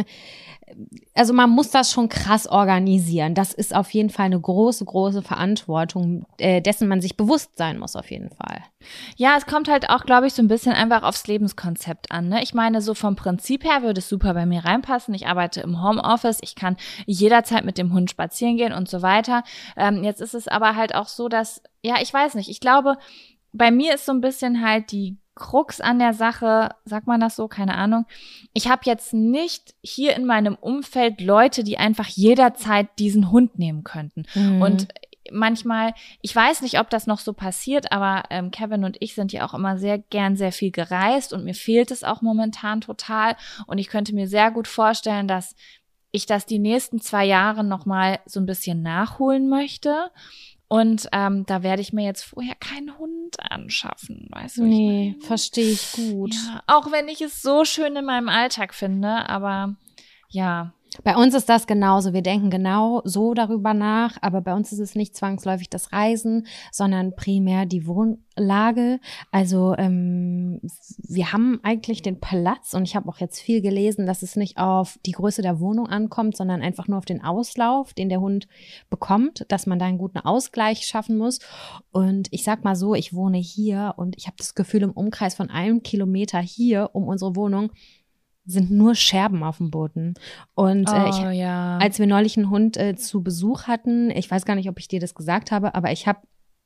also man muss das schon krass organisieren. Das ist auf jeden Fall eine große, große Verantwortung, äh, dessen man sich bewusst sein muss auf jeden Fall. Ja, es kommt halt auch, glaube ich, so ein bisschen einfach aufs Lebenskonzept an. Ne? Ich meine, so vom Prinzip her würde es super bei mir reinpassen. Ich arbeite im Homeoffice, ich kann jederzeit mit dem Hund spazieren gehen und so weiter. Ähm, jetzt ist es aber halt auch so, dass, ja, ich weiß nicht, ich glaube, bei mir ist so ein bisschen halt die Krux an der Sache, sagt man das so, keine Ahnung. Ich habe jetzt nicht hier in meinem Umfeld Leute, die einfach jederzeit diesen Hund nehmen könnten. Mhm. Und manchmal, ich weiß nicht, ob das noch so passiert, aber ähm, Kevin und ich sind ja auch immer sehr gern sehr viel gereist und mir fehlt es auch momentan total. Und ich könnte mir sehr gut vorstellen, dass ich das die nächsten zwei Jahre nochmal so ein bisschen nachholen möchte. Und ähm, da werde ich mir jetzt vorher keinen Hund anschaffen, weißt du? Nee, verstehe ich gut. Ja, auch wenn ich es so schön in meinem Alltag finde, aber ja. Bei uns ist das genauso. Wir denken genau so darüber nach, aber bei uns ist es nicht zwangsläufig das Reisen, sondern primär die Wohnlage. Also ähm, wir haben eigentlich den Platz und ich habe auch jetzt viel gelesen, dass es nicht auf die Größe der Wohnung ankommt, sondern einfach nur auf den Auslauf, den der Hund bekommt, dass man da einen guten Ausgleich schaffen muss. Und ich sag mal so, ich wohne hier und ich habe das Gefühl, im Umkreis von einem Kilometer hier um unsere Wohnung sind nur Scherben auf dem Boden. Und äh, ich, oh, ja. als wir neulich einen Hund äh, zu Besuch hatten, ich weiß gar nicht, ob ich dir das gesagt habe, aber ich habe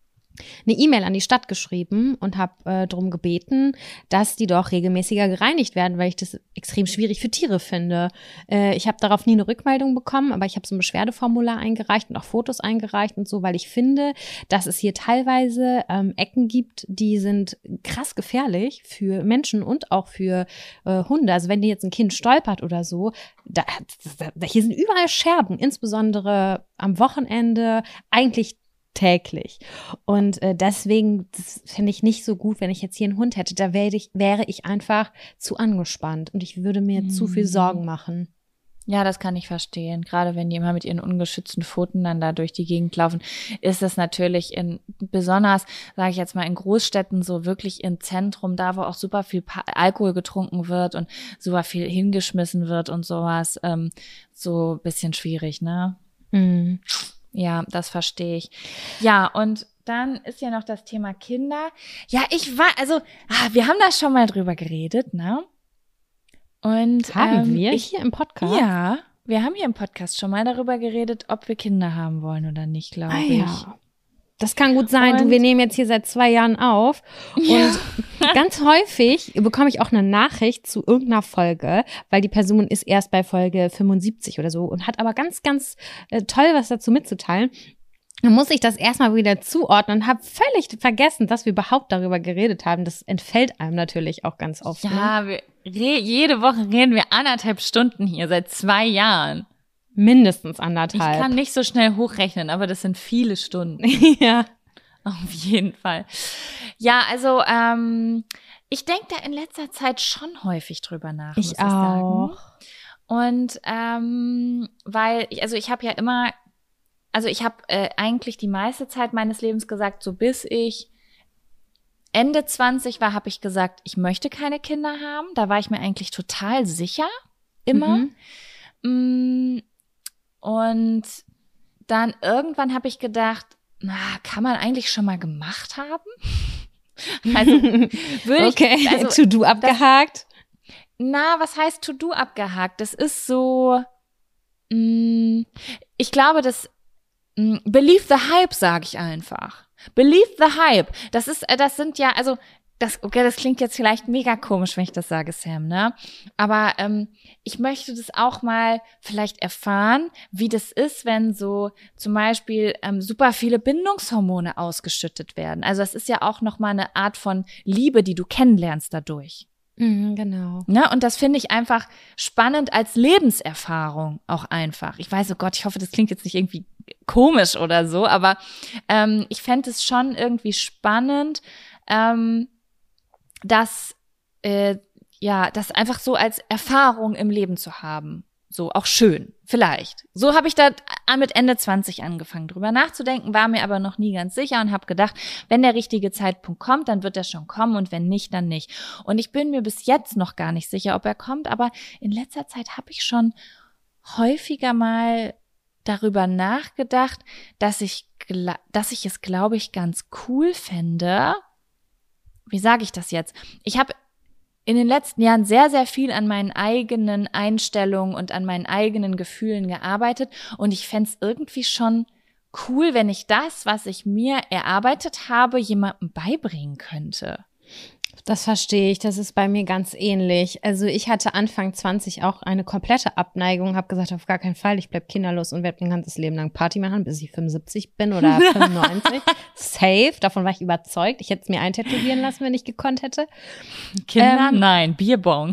eine E-Mail an die Stadt geschrieben und habe äh, darum gebeten, dass die doch regelmäßiger gereinigt werden, weil ich das extrem schwierig für Tiere finde. Äh, ich habe darauf nie eine Rückmeldung bekommen, aber ich habe so ein Beschwerdeformular eingereicht und auch Fotos eingereicht und so, weil ich finde, dass es hier teilweise ähm, Ecken gibt, die sind krass gefährlich für Menschen und auch für äh, Hunde. Also wenn dir jetzt ein Kind stolpert oder so, da, da, hier sind überall Scherben, insbesondere am Wochenende, eigentlich täglich. Und äh, deswegen, das finde ich nicht so gut, wenn ich jetzt hier einen Hund hätte. Da wäre ich, wäre ich einfach zu angespannt und ich würde mir mhm. zu viel Sorgen machen. Ja, das kann ich verstehen. Gerade wenn die immer mit ihren ungeschützten Pfoten dann da durch die Gegend laufen, ist das natürlich in, besonders, sage ich jetzt mal, in Großstädten so wirklich im Zentrum, da wo auch super viel pa- Alkohol getrunken wird und super viel hingeschmissen wird und sowas, ähm, so ein bisschen schwierig, ne? Mhm. Ja, das verstehe ich. Ja, und dann ist ja noch das Thema Kinder. Ja, ich war, also, ah, wir haben da schon mal drüber geredet, ne? Und haben ähm, wir ich, hier im Podcast? Ja, wir haben hier im Podcast schon mal darüber geredet, ob wir Kinder haben wollen oder nicht, glaube ah, ich. Ja. Das kann gut sein. Und du, wir nehmen jetzt hier seit zwei Jahren auf ja. und ganz häufig bekomme ich auch eine Nachricht zu irgendeiner Folge, weil die Person ist erst bei Folge fünfundsiebzig oder so und hat aber ganz, ganz äh, toll was dazu mitzuteilen. Dann muss ich das erstmal wieder zuordnen und habe völlig vergessen, dass wir überhaupt darüber geredet haben. Das entfällt einem natürlich auch ganz oft. Ja, ne? wir re- jede Woche reden wir anderthalb Stunden hier, seit zwei Jahren. Mindestens anderthalb. Ich kann nicht so schnell hochrechnen, aber das sind viele Stunden. Ja. Auf jeden Fall. Ja, also ähm, ich denke da in letzter Zeit schon häufig drüber nach, ich muss ich auch. sagen. Und ähm, weil, ich, also ich habe ja immer, also ich habe äh, eigentlich die meiste Zeit meines Lebens gesagt, so bis ich Ende zwanzig war, habe ich gesagt, ich möchte keine Kinder haben. Da war ich mir eigentlich total sicher, immer. Mhm. Und dann irgendwann habe ich gedacht, na, kann man eigentlich schon mal gemacht haben? Also würde ich, okay, also, To-Do abgehakt. Das, na, was heißt To-Do abgehakt? Das ist so, mh, ich glaube, das mh, Believe the Hype, sage ich einfach. Believe the Hype. Das ist, das sind ja, also das, okay, das klingt jetzt vielleicht mega komisch, wenn ich das sage, Sam, ne? Aber ähm, ich möchte das auch mal vielleicht erfahren, wie das ist, wenn so zum Beispiel ähm, super viele Bindungshormone ausgeschüttet werden. Also das ist ja auch nochmal eine Art von Liebe, die du kennenlernst dadurch. Mhm, genau. Ne? Und das finde ich einfach spannend als Lebenserfahrung auch einfach. Ich weiß, oh Gott, ich hoffe, das klingt jetzt nicht irgendwie komisch oder so, aber ähm, ich fände es schon irgendwie spannend, ähm, das, äh, ja, das einfach so als Erfahrung im Leben zu haben. So, auch schön, vielleicht. So habe ich da mit Ende zwanzig angefangen, drüber nachzudenken, war mir aber noch nie ganz sicher und habe gedacht, wenn der richtige Zeitpunkt kommt, dann wird er schon kommen und wenn nicht, dann nicht. Und ich bin mir bis jetzt noch gar nicht sicher, ob er kommt, aber in letzter Zeit habe ich schon häufiger mal darüber nachgedacht, dass ich, dass ich es, glaube ich, ganz cool fände. Wie sage ich das jetzt? Ich habe in den letzten Jahren sehr, sehr viel an meinen eigenen Einstellungen und an meinen eigenen Gefühlen gearbeitet und ich fände es irgendwie schon cool, wenn ich das, was ich mir erarbeitet habe, jemandem beibringen könnte. Das verstehe ich, das ist bei mir ganz ähnlich. Also ich hatte Anfang zwanzig auch eine komplette Abneigung, habe gesagt, auf gar keinen Fall, ich bleib kinderlos und werde mein ganzes Leben lang Party machen, bis ich fünfundsiebzig bin oder fünfundneunzig. Safe, davon war ich überzeugt. Ich hätte es mir eintätowieren lassen, wenn ich gekonnt hätte. Kinder? Ähm, Nein, Bierbong.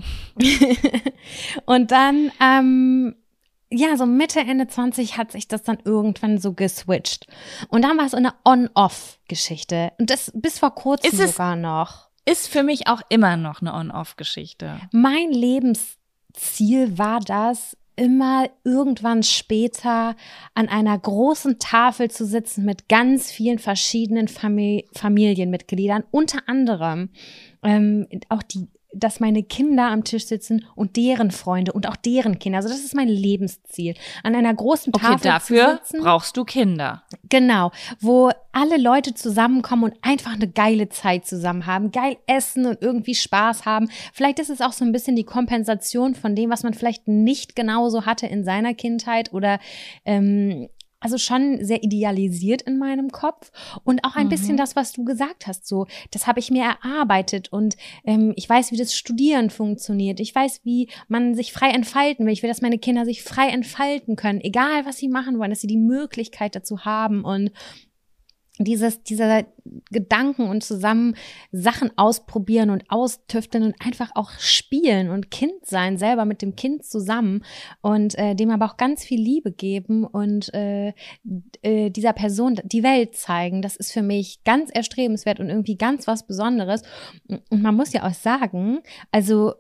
Und dann, ähm, ja, so Mitte, Ende zwanzig hat sich das dann irgendwann so geswitcht. Und dann war es so eine On-Off-Geschichte. Und das bis vor kurzem Ist es- sogar noch. Ist für mich auch immer noch eine On-Off-Geschichte. Mein Lebensziel war das, immer irgendwann später an einer großen Tafel zu sitzen mit ganz vielen verschiedenen Famili- Familienmitgliedern, unter anderem ähm, auch die, dass meine Kinder am Tisch sitzen und deren Freunde und auch deren Kinder. Also das ist mein Lebensziel. An einer großen Okay, Tafel dafür zu sitzen. brauchst du Kinder. Genau, wo alle Leute zusammenkommen und einfach eine geile Zeit zusammen haben, geil essen und irgendwie Spaß haben. Vielleicht ist es auch so ein bisschen die Kompensation von dem, was man vielleicht nicht genauso hatte in seiner Kindheit oder ähm, also schon sehr idealisiert in meinem Kopf und auch ein Mhm. bisschen das, was du gesagt hast, so, das habe ich mir erarbeitet und ähm, ich weiß, wie das Studieren funktioniert. Ich weiß, wie man sich frei entfalten will. Ich will, dass meine Kinder sich frei entfalten können, egal was sie machen wollen, dass sie die Möglichkeit dazu haben und dieses, dieser Gedanken und zusammen Sachen ausprobieren und austüfteln und einfach auch spielen und Kind sein, selber mit dem Kind zusammen und äh, dem aber auch ganz viel Liebe geben und äh, äh, dieser Person die Welt zeigen. Das ist für mich ganz erstrebenswert und irgendwie ganz was Besonderes. Und man muss ja auch sagen, also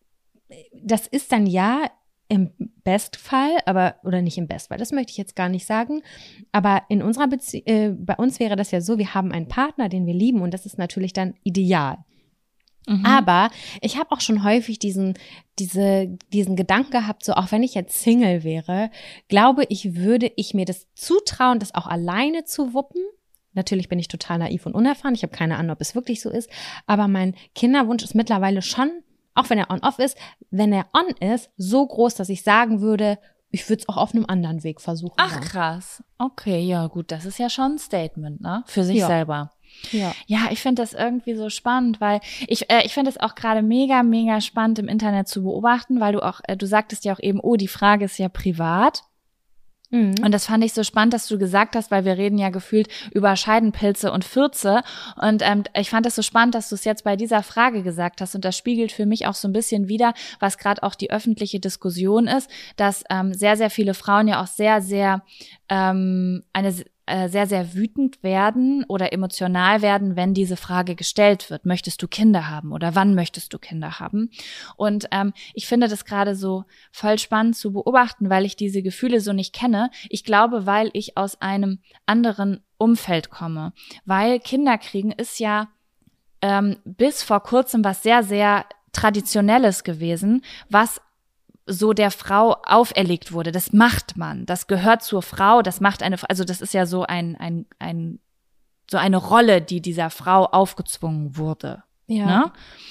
das ist dann ja im Bestfall, aber, oder nicht im Bestfall, das möchte ich jetzt gar nicht sagen, aber in unserer Beziehung, äh, bei uns wäre das ja so, wir haben einen Partner, den wir lieben und das ist natürlich dann ideal. Mhm. Aber ich habe auch schon häufig diesen, diese, diesen Gedanken gehabt, so auch wenn ich jetzt Single wäre, glaube ich, würde ich mir das zutrauen, das auch alleine zu wuppen. Natürlich bin ich total naiv und unerfahren, ich habe keine Ahnung, ob es wirklich so ist, aber mein Kinderwunsch ist mittlerweile schon, auch wenn er on-off ist, wenn er on ist, so groß, dass ich sagen würde, ich würde es auch auf einem anderen Weg versuchen. Ach, dann. krass. Okay, ja gut, das ist ja schon ein Statement, ne? Für sich Ja. selber. Ja. Ja, ich finde das irgendwie so spannend, weil ich äh, ich finde es auch gerade mega, mega spannend im Internet zu beobachten, weil du auch, äh, du sagtest ja auch eben, oh, die Frage ist ja privat. Mhm. Und das fand ich so spannend, dass du gesagt hast, weil wir reden ja gefühlt über Scheidenpilze und Fürze. Und ähm, ich fand das so spannend, dass du es jetzt bei dieser Frage gesagt hast. Und das spiegelt für mich auch so ein bisschen wider, was gerade auch die öffentliche Diskussion ist, dass ähm, sehr, sehr viele Frauen ja auch sehr, sehr ähm, eine äh, sehr, sehr wütend werden oder emotional werden, wenn diese Frage gestellt wird. Möchtest du Kinder haben oder wann möchtest du Kinder haben? Und ähm, ich finde das gerade so voll spannend zu beobachten, weil ich diese Gefühle so nicht kenne. Ich glaube, weil ich aus einem anderen Umfeld komme. Weil Kinder kriegen ist ja ähm, bis vor kurzem was sehr, sehr Traditionelles gewesen, was so der Frau auferlegt wurde. Das macht man. Das gehört zur Frau. Das macht eine, also das ist ja so ein, ein, ein, so eine Rolle, die dieser Frau aufgezwungen wurde. Ja. Ne?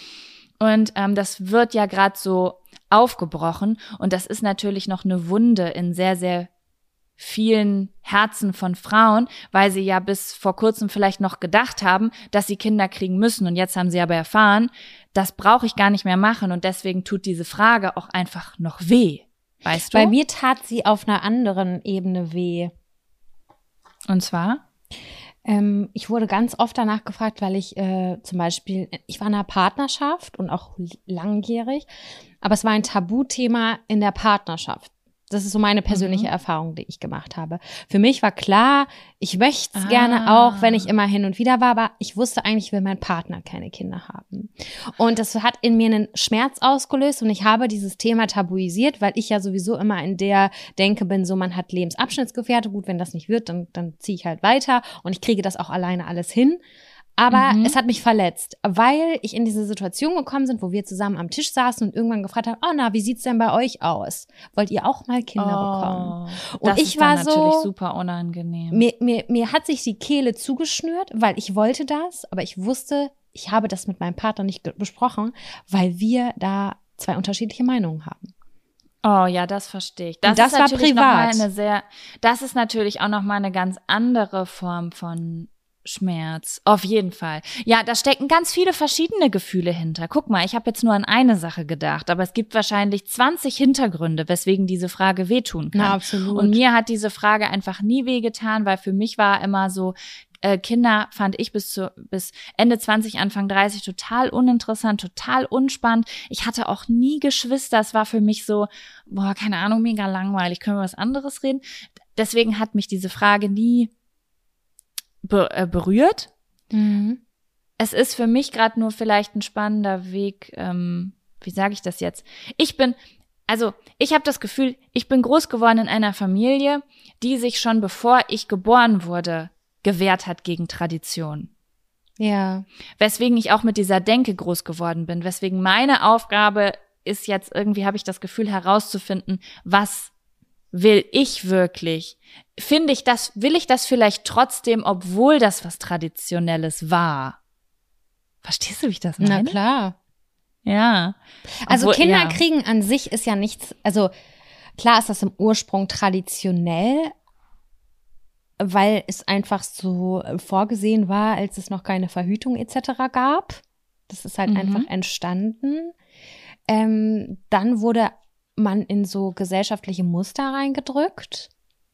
Und ähm, das wird ja gerade so aufgebrochen. Und das ist natürlich noch eine Wunde in sehr, sehr vielen Herzen von Frauen, weil sie ja bis vor kurzem vielleicht noch gedacht haben, dass sie Kinder kriegen müssen und jetzt haben sie aber erfahren, das brauche ich gar nicht mehr machen und deswegen tut diese Frage auch einfach noch weh, weißt du? Bei mir tat sie auf einer anderen Ebene weh. Und zwar? Ähm, ich wurde ganz oft danach gefragt, weil ich äh, zum Beispiel, ich war in einer Partnerschaft und auch langjährig, aber es war ein Tabuthema in der Partnerschaft. Das ist so meine persönliche mhm. Erfahrung, die ich gemacht habe. Für mich war klar, ich möchte es ah. gerne auch, wenn ich immer hin und wieder war, aber ich wusste eigentlich, ich will mein Partner keine Kinder haben. Und das hat in mir einen Schmerz ausgelöst und ich habe dieses Thema tabuisiert, weil ich ja sowieso immer in der Denke bin, so man hat Lebensabschnittsgefährte, gut, wenn das nicht wird, dann, dann ziehe ich halt weiter und ich kriege das auch alleine alles hin. Aber mhm. es hat mich verletzt, weil ich in diese Situation gekommen bin, wo wir zusammen am Tisch saßen und irgendwann gefragt haben, oh na, wie sieht's denn bei euch aus? Wollt ihr auch mal Kinder oh, bekommen? Und das ich ist war dann so, natürlich super unangenehm. Mir, mir, mir hat sich die Kehle zugeschnürt, weil ich wollte das, aber ich wusste, ich habe das mit meinem Partner nicht besprochen, weil wir da zwei unterschiedliche Meinungen haben. Oh ja, das verstehe ich. Das, und das ist war natürlich privat. Noch mal eine sehr, das ist natürlich auch noch mal eine ganz andere Form von Schmerz, auf jeden Fall. Ja, da stecken ganz viele verschiedene Gefühle hinter. Guck mal, ich habe jetzt nur an eine Sache gedacht, aber es gibt wahrscheinlich zwanzig Hintergründe, weswegen diese Frage wehtun kann. Na, absolut. Und mir hat diese Frage einfach nie wehgetan, weil für mich war immer so, äh, Kinder fand ich bis zu bis Ende zwanzig, Anfang dreißig total uninteressant, total unspannend. Ich hatte auch nie Geschwister. Es war für mich so, boah, keine Ahnung, mega langweilig. Können wir was anderes reden? Deswegen hat mich diese Frage nie Be- äh, berührt. Mhm. Es ist für mich gerade nur vielleicht ein spannender Weg, ähm, wie sage ich das jetzt? Ich bin, also ich habe das Gefühl, ich bin groß geworden in einer Familie, die sich schon bevor ich geboren wurde, gewehrt hat gegen Tradition. Ja. Weswegen ich auch mit dieser Denke groß geworden bin, weswegen meine Aufgabe ist jetzt irgendwie, habe ich das Gefühl herauszufinden, was will ich wirklich? Finde ich das, will ich das vielleicht trotzdem, obwohl das was Traditionelles war? Verstehst du, wie ich das meine? Na klar. Ja. Also obwohl, Kinder ja. kriegen an sich ist ja nichts, also klar ist das im Ursprung traditionell, weil es einfach so vorgesehen war, als es noch keine Verhütung et cetera gab. Das ist halt mhm. einfach entstanden. Ähm, dann wurde man in so gesellschaftliche Muster reingedrückt.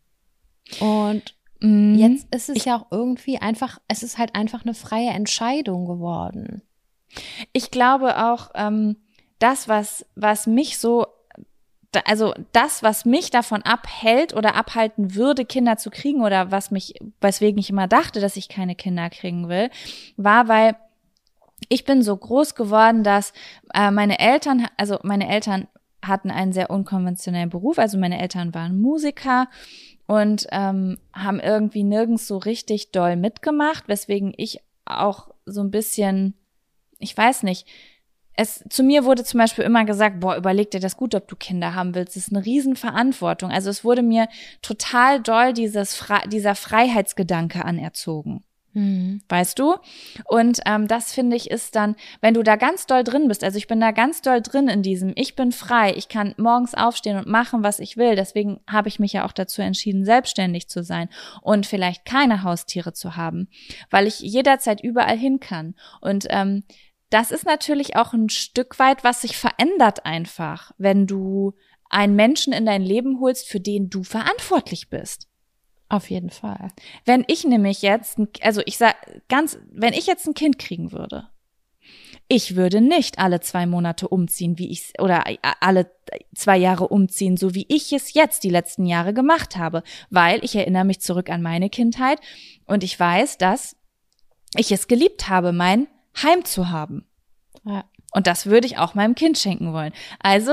Und mhm. jetzt ist es ich, ja auch irgendwie einfach, es ist halt einfach eine freie Entscheidung geworden. Ich glaube auch, ähm, das, was, was mich so, also das, was mich davon abhält oder abhalten würde, Kinder zu kriegen oder was mich, weswegen ich immer dachte, dass ich keine Kinder kriegen will, war, weil ich bin so groß geworden, dass äh, meine Eltern, also meine Eltern hatten einen sehr unkonventionellen Beruf, also meine Eltern waren Musiker und ähm, haben irgendwie nirgends so richtig doll mitgemacht, weswegen ich auch so ein bisschen, ich weiß nicht, es zu mir wurde zum Beispiel immer gesagt, boah, überleg dir das gut, ob du Kinder haben willst, das ist eine Riesenverantwortung. Also es wurde mir total doll dieses Fre- dieser Freiheitsgedanke anerzogen. Mhm. Weißt du? Und ähm, das finde ich ist dann, wenn du da ganz doll drin bist, also ich bin da ganz doll drin in diesem, ich bin frei, ich kann morgens aufstehen und machen, was ich will, deswegen habe ich mich ja auch dazu entschieden, selbstständig zu sein und vielleicht keine Haustiere zu haben, weil ich jederzeit überall hin kann. Und ähm, das ist natürlich auch ein Stück weit, was sich verändert einfach, wenn du einen Menschen in dein Leben holst, für den du verantwortlich bist. Auf jeden Fall. Wenn ich nämlich jetzt, also ich sag ganz, wenn ich jetzt ein Kind kriegen würde, ich würde nicht alle zwei Monate umziehen, wie ich oder alle zwei Jahre umziehen, so wie ich es jetzt die letzten Jahre gemacht habe, weil ich erinnere mich zurück an meine Kindheit und ich weiß, dass ich es geliebt habe, mein Heim zu haben. Ja. Und das würde ich auch meinem Kind schenken wollen. Also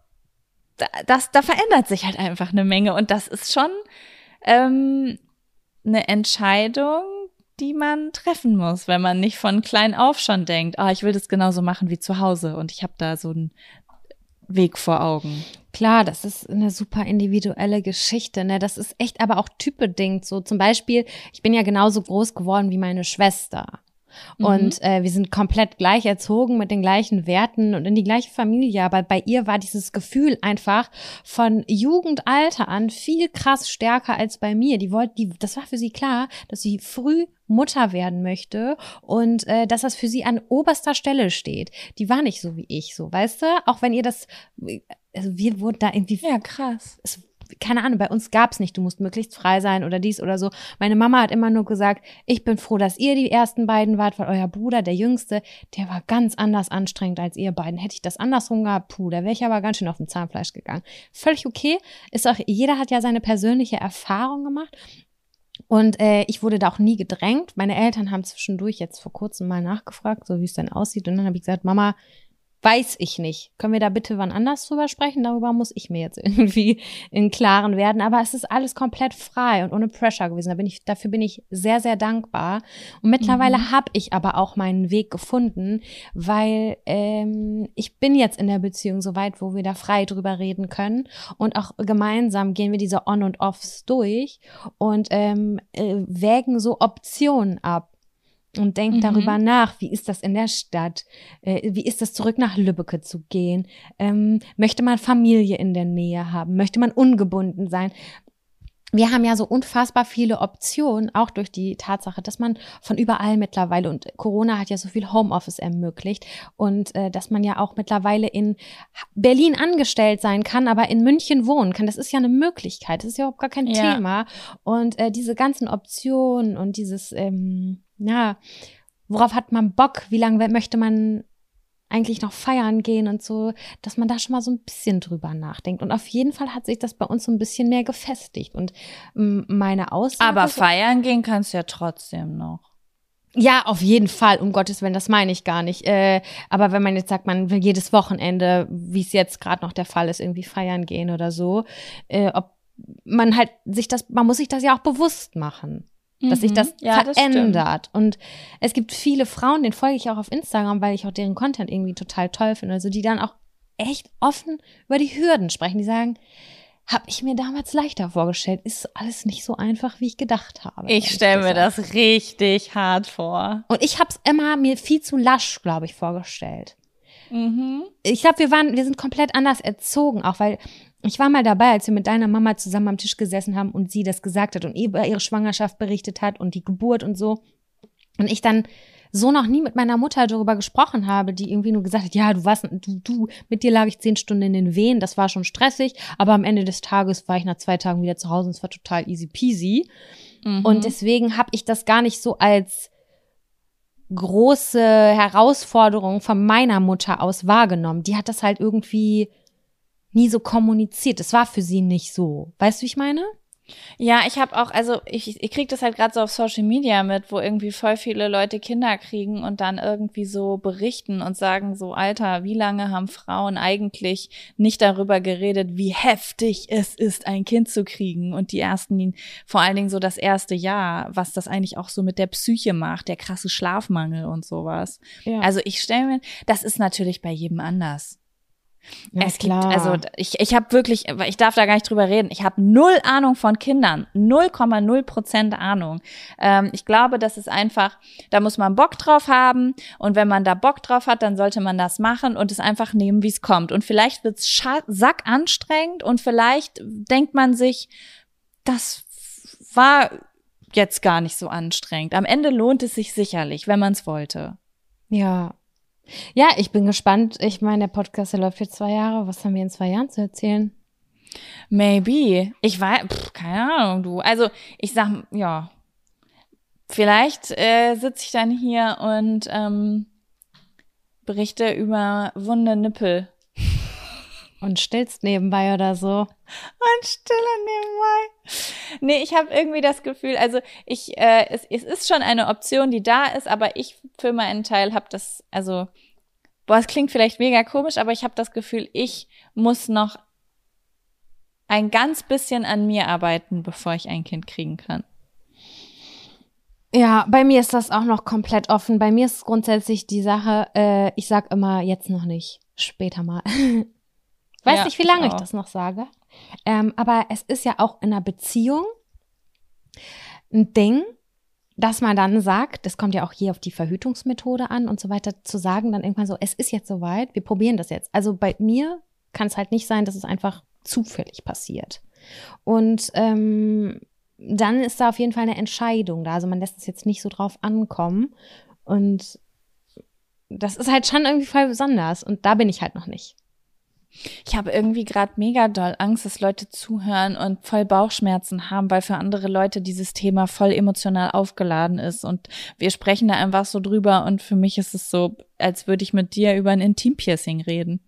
das, da verändert sich halt einfach eine Menge und das ist schon Ähm, eine Entscheidung, die man treffen muss, wenn man nicht von klein auf schon denkt, ah, ich will das genauso machen wie zu Hause und ich habe da so einen Weg vor Augen. Klar, das ist eine super individuelle Geschichte, ne? Das ist echt aber auch typbedingt so. Zum Beispiel, ich bin ja genauso groß geworden wie meine Schwester. Mhm. Und äh, wir sind komplett gleich erzogen mit den gleichen Werten und in die gleiche Familie. Aber bei ihr war dieses Gefühl einfach von Jugendalter an viel krass stärker als bei mir. Die wollte, die, das war für sie klar, dass sie früh Mutter werden möchte und äh, dass das für sie an oberster Stelle steht. Die war nicht so wie ich, so, weißt du? Auch wenn ihr das, also wir wurden da irgendwie, ja krass. Es, keine Ahnung, bei uns gab's nicht, du musst möglichst frei sein oder dies oder so. Meine Mama hat immer nur gesagt, ich bin froh, dass ihr die ersten beiden wart, weil euer Bruder, der Jüngste, der war ganz anders anstrengend als ihr beiden. Hätte ich das andersrum gehabt, puh, da wäre ich aber ganz schön auf dem Zahnfleisch gegangen. Völlig okay, ist auch, jeder hat ja seine persönliche Erfahrung gemacht. Und äh, ich wurde da auch nie gedrängt. Meine Eltern haben zwischendurch jetzt vor kurzem mal nachgefragt, so wie es denn aussieht. Und dann habe ich gesagt, Mama, weiß ich nicht. Können wir da bitte wann anders drüber sprechen? Darüber muss ich mir jetzt irgendwie im Klaren werden. Aber es ist alles komplett frei und ohne Pressure gewesen. Da bin ich, dafür bin ich sehr, sehr dankbar. Und mittlerweile mhm. habe ich aber auch meinen Weg gefunden, weil ähm, ich bin jetzt in der Beziehung so weit, wo wir da frei drüber reden können. Und auch gemeinsam gehen wir diese On- und Offs durch und ähm, äh, wägen so Optionen ab. Und denkt mhm. darüber nach, wie ist das in der Stadt, äh, wie ist das zurück nach Lübbecke zu gehen, ähm, möchte man Familie in der Nähe haben, möchte man ungebunden sein. Wir haben ja so unfassbar viele Optionen, auch durch die Tatsache, dass man von überall mittlerweile, und Corona hat ja so viel Homeoffice ermöglicht, und äh, dass man ja auch mittlerweile in Berlin angestellt sein kann, aber in München wohnen kann. Das ist ja eine Möglichkeit, das ist ja überhaupt gar kein ja. Thema. Und äh, diese ganzen Optionen und dieses, ähm, ja, worauf hat man Bock, wie lange möchte man eigentlich noch feiern gehen und so, dass man da schon mal so ein bisschen drüber nachdenkt. Und auf jeden Fall hat sich das bei uns so ein bisschen mehr gefestigt. Und ähm, meine Aussage... Aber feiern gehen kannst du ja trotzdem noch. Ja, auf jeden Fall, um Gottes Willen, das meine ich gar nicht. Äh, aber wenn man jetzt sagt, man will jedes Wochenende, wie es jetzt gerade noch der Fall ist, irgendwie feiern gehen oder so, äh, ob man halt sich das, man muss sich das ja auch bewusst machen. Dass sich das ja, verändert. Das und es gibt viele Frauen, denen folge ich auch auf Instagram, weil ich auch deren Content irgendwie total toll finde. Also die dann auch echt offen über die Hürden sprechen. Die sagen, habe ich mir damals leichter vorgestellt. Ist alles nicht so einfach, wie ich gedacht habe. Ich stelle mir das richtig hart vor. Und ich habe es immer mir viel zu lasch, glaube ich, vorgestellt. Mhm. Ich glaube, wir waren, wir sind komplett anders erzogen, auch weil ich war mal dabei, als wir mit deiner Mama zusammen am Tisch gesessen haben und sie das gesagt hat und über ihre Schwangerschaft berichtet hat und die Geburt und so. Und ich dann so noch nie mit meiner Mutter darüber gesprochen habe, die irgendwie nur gesagt hat, ja, du warst, du, du, mit dir lag ich zehn Stunden in den Wehen, das war schon stressig, aber am Ende des Tages war ich nach zwei Tagen wieder zu Hause und es war total easy peasy. Mhm. Und deswegen habe ich das gar nicht so als große Herausforderung von meiner Mutter aus wahrgenommen. Die hat das halt irgendwie nie so kommuniziert. Es war für sie nicht so. Weißt du, wie ich meine? Ja, ich habe auch, also ich, ich kriege das halt gerade so auf Social Media mit, wo irgendwie voll viele Leute Kinder kriegen und dann irgendwie so berichten und sagen so, Alter, wie lange haben Frauen eigentlich nicht darüber geredet, wie heftig es ist, ein Kind zu kriegen, und die ersten, vor allen Dingen so das erste Jahr, was das eigentlich auch so mit der Psyche macht, der krasse Schlafmangel und sowas. Ja. Also ich stelle mir, das ist natürlich bei jedem anders. Ja, es klar. gibt, also ich ich habe wirklich, ich darf da gar nicht drüber reden, ich habe null Ahnung von Kindern, null Komma null Prozent Ahnung. Ähm, ich glaube, das ist einfach, da muss man Bock drauf haben, und wenn man da Bock drauf hat, dann sollte man das machen und es einfach nehmen, wie es kommt. Und vielleicht wird's scha- sackanstrengend und vielleicht denkt man sich, das war jetzt gar nicht so anstrengend. Am Ende lohnt es sich sicherlich, wenn man es wollte. Ja. Ja, ich bin gespannt. Ich meine, der Podcast, der läuft jetzt zwei Jahre. Was haben wir in zwei Jahren zu erzählen? Maybe. Ich weiß, pff, keine Ahnung, du. Also, ich sag, ja, vielleicht äh, sitze ich dann hier und ähm, berichte über wunde Nippel. Und stillst nebenbei oder so. Und stille nebenbei. Nee, ich habe irgendwie das Gefühl, also ich, äh, es, es ist schon eine Option, die da ist, aber ich für meinen Teil habe das, also, boah, es klingt vielleicht mega komisch, aber ich habe das Gefühl, ich muss noch ein ganz bisschen an mir arbeiten, bevor ich ein Kind kriegen kann. Ja, bei mir ist das auch noch komplett offen. Bei mir ist grundsätzlich die Sache, äh, ich sag immer, jetzt noch nicht, später mal. Weiß ja, nicht, wie lange ich, ich das noch sage. Ähm, aber es ist ja auch in einer Beziehung ein Ding, dass man dann sagt, das kommt ja auch hier auf die Verhütungsmethode an und so weiter, zu sagen dann irgendwann so, es ist jetzt soweit, wir probieren das jetzt. Also bei mir kann es halt nicht sein, dass es einfach zufällig passiert. Und ähm, dann ist da auf jeden Fall eine Entscheidung da. Also man lässt es jetzt nicht so drauf ankommen. Und das ist halt schon irgendwie voll besonders. Und da bin ich halt noch nicht. Ich habe irgendwie gerade mega doll Angst, dass Leute zuhören und voll Bauchschmerzen haben, weil für andere Leute dieses Thema voll emotional aufgeladen ist und wir sprechen da einfach so drüber und für mich ist es so, als würde ich mit dir über ein Intimpiercing reden.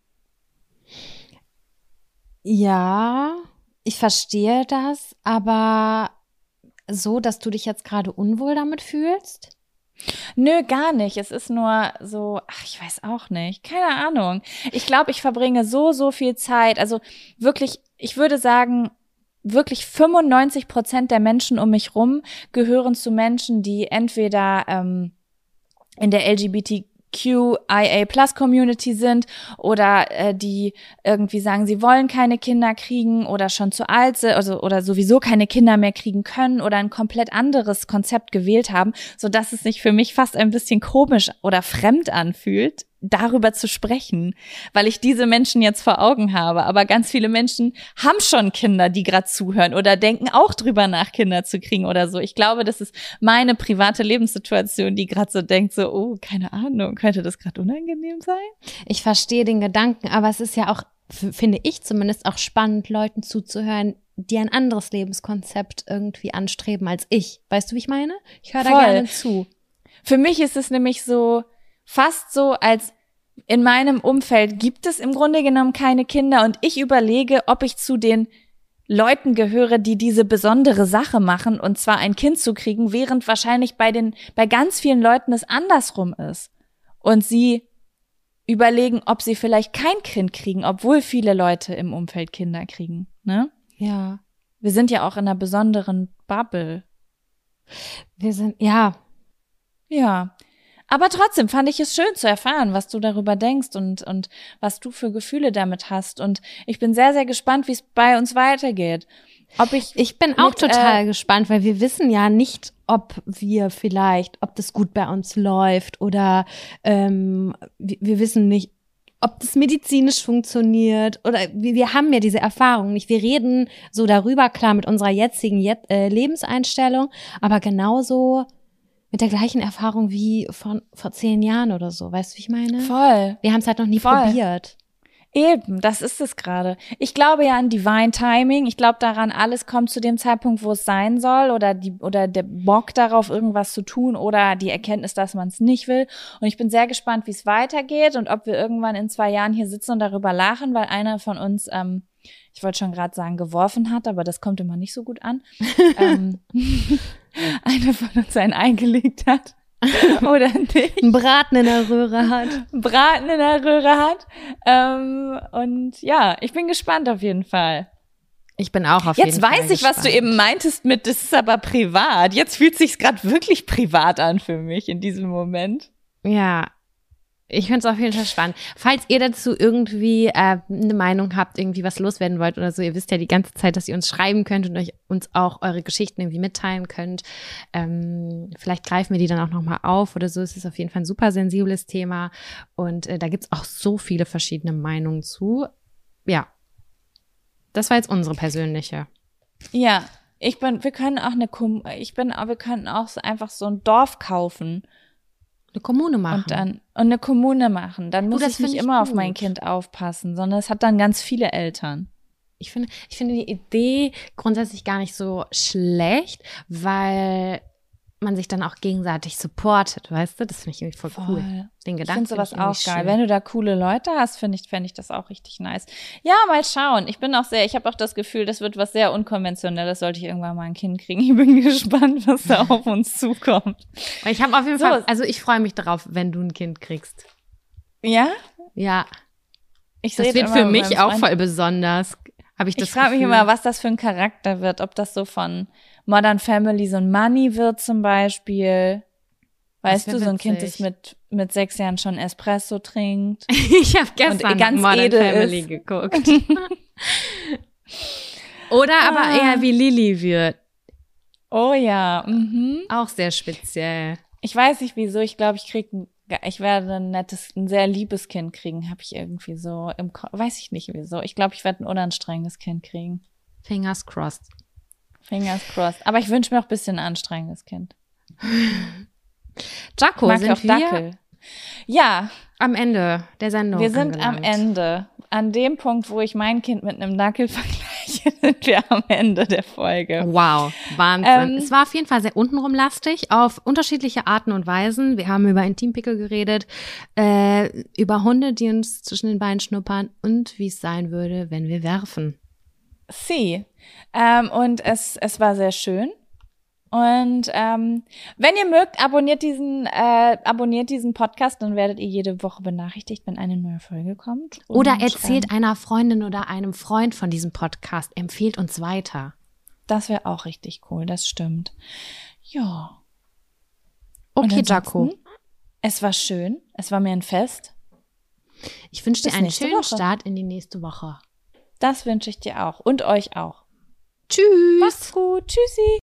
Ja, ich verstehe das, aber so, dass du dich jetzt gerade unwohl damit fühlst? Nö, gar nicht. Es ist nur so, ach, ich weiß auch nicht. Keine Ahnung. Ich glaube, ich verbringe so, so viel Zeit. Also wirklich, ich würde sagen, wirklich fünfundneunzig Prozent der Menschen um mich rum gehören zu Menschen, die entweder ähm, in der L G B T Q I A Plus Community sind oder äh, die irgendwie sagen, sie wollen keine Kinder kriegen oder schon zu alt sind, also oder sowieso keine Kinder mehr kriegen können oder ein komplett anderes Konzept gewählt haben, so dass es sich für mich fast ein bisschen komisch oder fremd anfühlt, darüber zu sprechen, weil ich diese Menschen jetzt vor Augen habe. Aber ganz viele Menschen haben schon Kinder, die gerade zuhören oder denken auch drüber nach, Kinder zu kriegen oder so. Ich glaube, das ist meine private Lebenssituation, die gerade so denkt, so, oh, keine Ahnung, könnte das gerade unangenehm sein? Ich verstehe den Gedanken, aber es ist ja auch, f- finde ich zumindest, auch spannend, Leuten zuzuhören, die ein anderes Lebenskonzept irgendwie anstreben als ich. Weißt du, wie ich meine? Ich höre da Voll. gerne zu. Für mich ist es nämlich so, fast so, als in meinem Umfeld gibt es im Grunde genommen keine Kinder und ich überlege, ob ich zu den Leuten gehöre, die diese besondere Sache machen, und zwar ein Kind zu kriegen, während wahrscheinlich bei den, bei ganz vielen Leuten es andersrum ist. Und sie überlegen, ob sie vielleicht kein Kind kriegen, obwohl viele Leute im Umfeld Kinder kriegen, ne? Ja. Wir sind ja auch in einer besonderen Bubble. Wir sind, ja. Ja. Aber trotzdem fand ich es schön zu erfahren, was du darüber denkst und, und was du für Gefühle damit hast. Und ich bin sehr, sehr gespannt, wie es bei uns weitergeht. Ob ich, Ich bin auch mit, total äh, gespannt, weil wir wissen ja nicht, ob wir vielleicht, ob das gut bei uns läuft oder ähm, wir, wir wissen nicht, ob das medizinisch funktioniert oder wir, wir haben ja diese Erfahrung nicht. Wir reden so darüber, klar, mit unserer jetzigen Jet, äh, Lebenseinstellung, aber genauso mit der gleichen Erfahrung wie von vor zehn Jahren oder so. Weißt du, wie ich meine? Voll. Wir haben es halt noch nie Voll. probiert. Eben, das ist es gerade. Ich glaube ja an Divine Timing. Ich glaube daran, alles kommt zu dem Zeitpunkt, wo es sein soll, oder die oder der Bock darauf, irgendwas zu tun, oder die Erkenntnis, dass man es nicht will. Und ich bin sehr gespannt, wie es weitergeht und ob wir irgendwann in zwei Jahren hier sitzen und darüber lachen, weil einer von uns, ähm, ich wollte schon gerade sagen, geworfen hat, aber das kommt immer nicht so gut an. ähm, einer von uns ein Ei gelegt hat. Oder nicht. Ein Braten in der Röhre hat. Braten in der Röhre hat. Ähm, und ja, ich bin gespannt auf jeden Fall. Ich bin auch auf Jetzt jeden Fall weiß ich, gespannt. was du eben meintest mit, das ist aber privat. Jetzt fühlt sich's gerade wirklich privat an für mich in diesem Moment. Ja, ich finde es auf jeden Fall spannend. Falls ihr dazu irgendwie äh, eine Meinung habt, irgendwie was loswerden wollt oder so, ihr wisst ja die ganze Zeit, dass ihr uns schreiben könnt und euch uns auch eure Geschichten irgendwie mitteilen könnt. Ähm, vielleicht greifen wir die dann auch nochmal auf oder so. Es ist auf jeden Fall ein super sensibles Thema und äh, da gibt's auch so viele verschiedene Meinungen zu. Ja, das war jetzt unsere persönliche. Ja, ich bin, wir können auch eine, Kom- ich bin, wir könnten auch so einfach so ein Dorf kaufen. Eine Kommune machen. Und dann und eine Kommune machen. Dann muss das ich nicht find ich immer auf gut. mein Kind aufpassen, sondern es hat dann ganz viele Eltern. Ich finde, ich finde die Idee grundsätzlich gar nicht so schlecht, weil man sich dann auch gegenseitig supportet, weißt du? Das finde ich irgendwie voll, Voll. cool. Den Ich Gedanken finde sowas find ich auch irgendwie geil. schön. Wenn du da coole Leute hast, finde ich, fände ich das auch richtig nice. Ja, mal schauen. Ich bin auch sehr, ich habe auch das Gefühl, das wird was sehr Unkonventionelles, sollte ich irgendwann mal ein Kind kriegen. Ich bin gespannt, was da auf uns zukommt. Ich habe auf jeden So. Fall, also ich freue mich darauf, wenn du ein Kind kriegst. Ja? Ja, Ich das rede wird immer für mit mich meinem auch Freund. voll besonders. Habe ich das Ich frage mich Gefühl. immer, was das für ein Charakter wird. Ob das so von Modern Family so ein Money wird zum Beispiel. Weißt wär du, so ein Kind, das witzig. mit, mit sechs Jahren schon Espresso trinkt. Ich habe gestern Und ganz Modern edel Family ist. geguckt. Oder aber Ah. eher wie Lilly wird. Oh ja. Mhm. Auch sehr speziell. Ich weiß nicht wieso. Ich glaube, ich krieg, ein, ich werde ein nettes, ein sehr liebes Kind kriegen. Habe ich irgendwie so im Ko- weiß ich nicht wieso. Ich glaube, ich werde ein unanstrengendes Kind kriegen. Fingers crossed. Fingers crossed. Aber ich wünsche mir auch ein bisschen ein anstrengendes Kind. Jaco, Mag sind auch wir Dackel. Ja, am Ende der Sendung wir sind angelangt. am Ende. An dem Punkt, wo ich mein Kind mit einem Dackel vergleiche, sind wir am Ende der Folge. Wow, Wahnsinn. Ähm, es war auf jeden Fall sehr untenrum-lastig, auf unterschiedliche Arten und Weisen. Wir haben über Intimpickel geredet, äh, über Hunde, die uns zwischen den Beinen schnuppern und wie es sein würde, wenn wir werfen. Sie. Ähm, und es, es war sehr schön. Und ähm, wenn ihr mögt, abonniert diesen, äh, abonniert diesen Podcast, dann werdet ihr jede Woche benachrichtigt, wenn eine neue Folge kommt. Und, Oder erzählt ähm, einer Freundin oder einem Freund von diesem Podcast. Empfehlt uns weiter. das wäre auch richtig cool, das stimmt. Ja. Und Okay, Jaco. ansonsten, es war schön. Es war mir ein Fest. Ich wünsche dir Bis einen nächste schönen Woche. Start in die nächste Woche. Das wünsche ich dir auch. Und euch auch. Tschüss. Macht's gut. Tschüssi.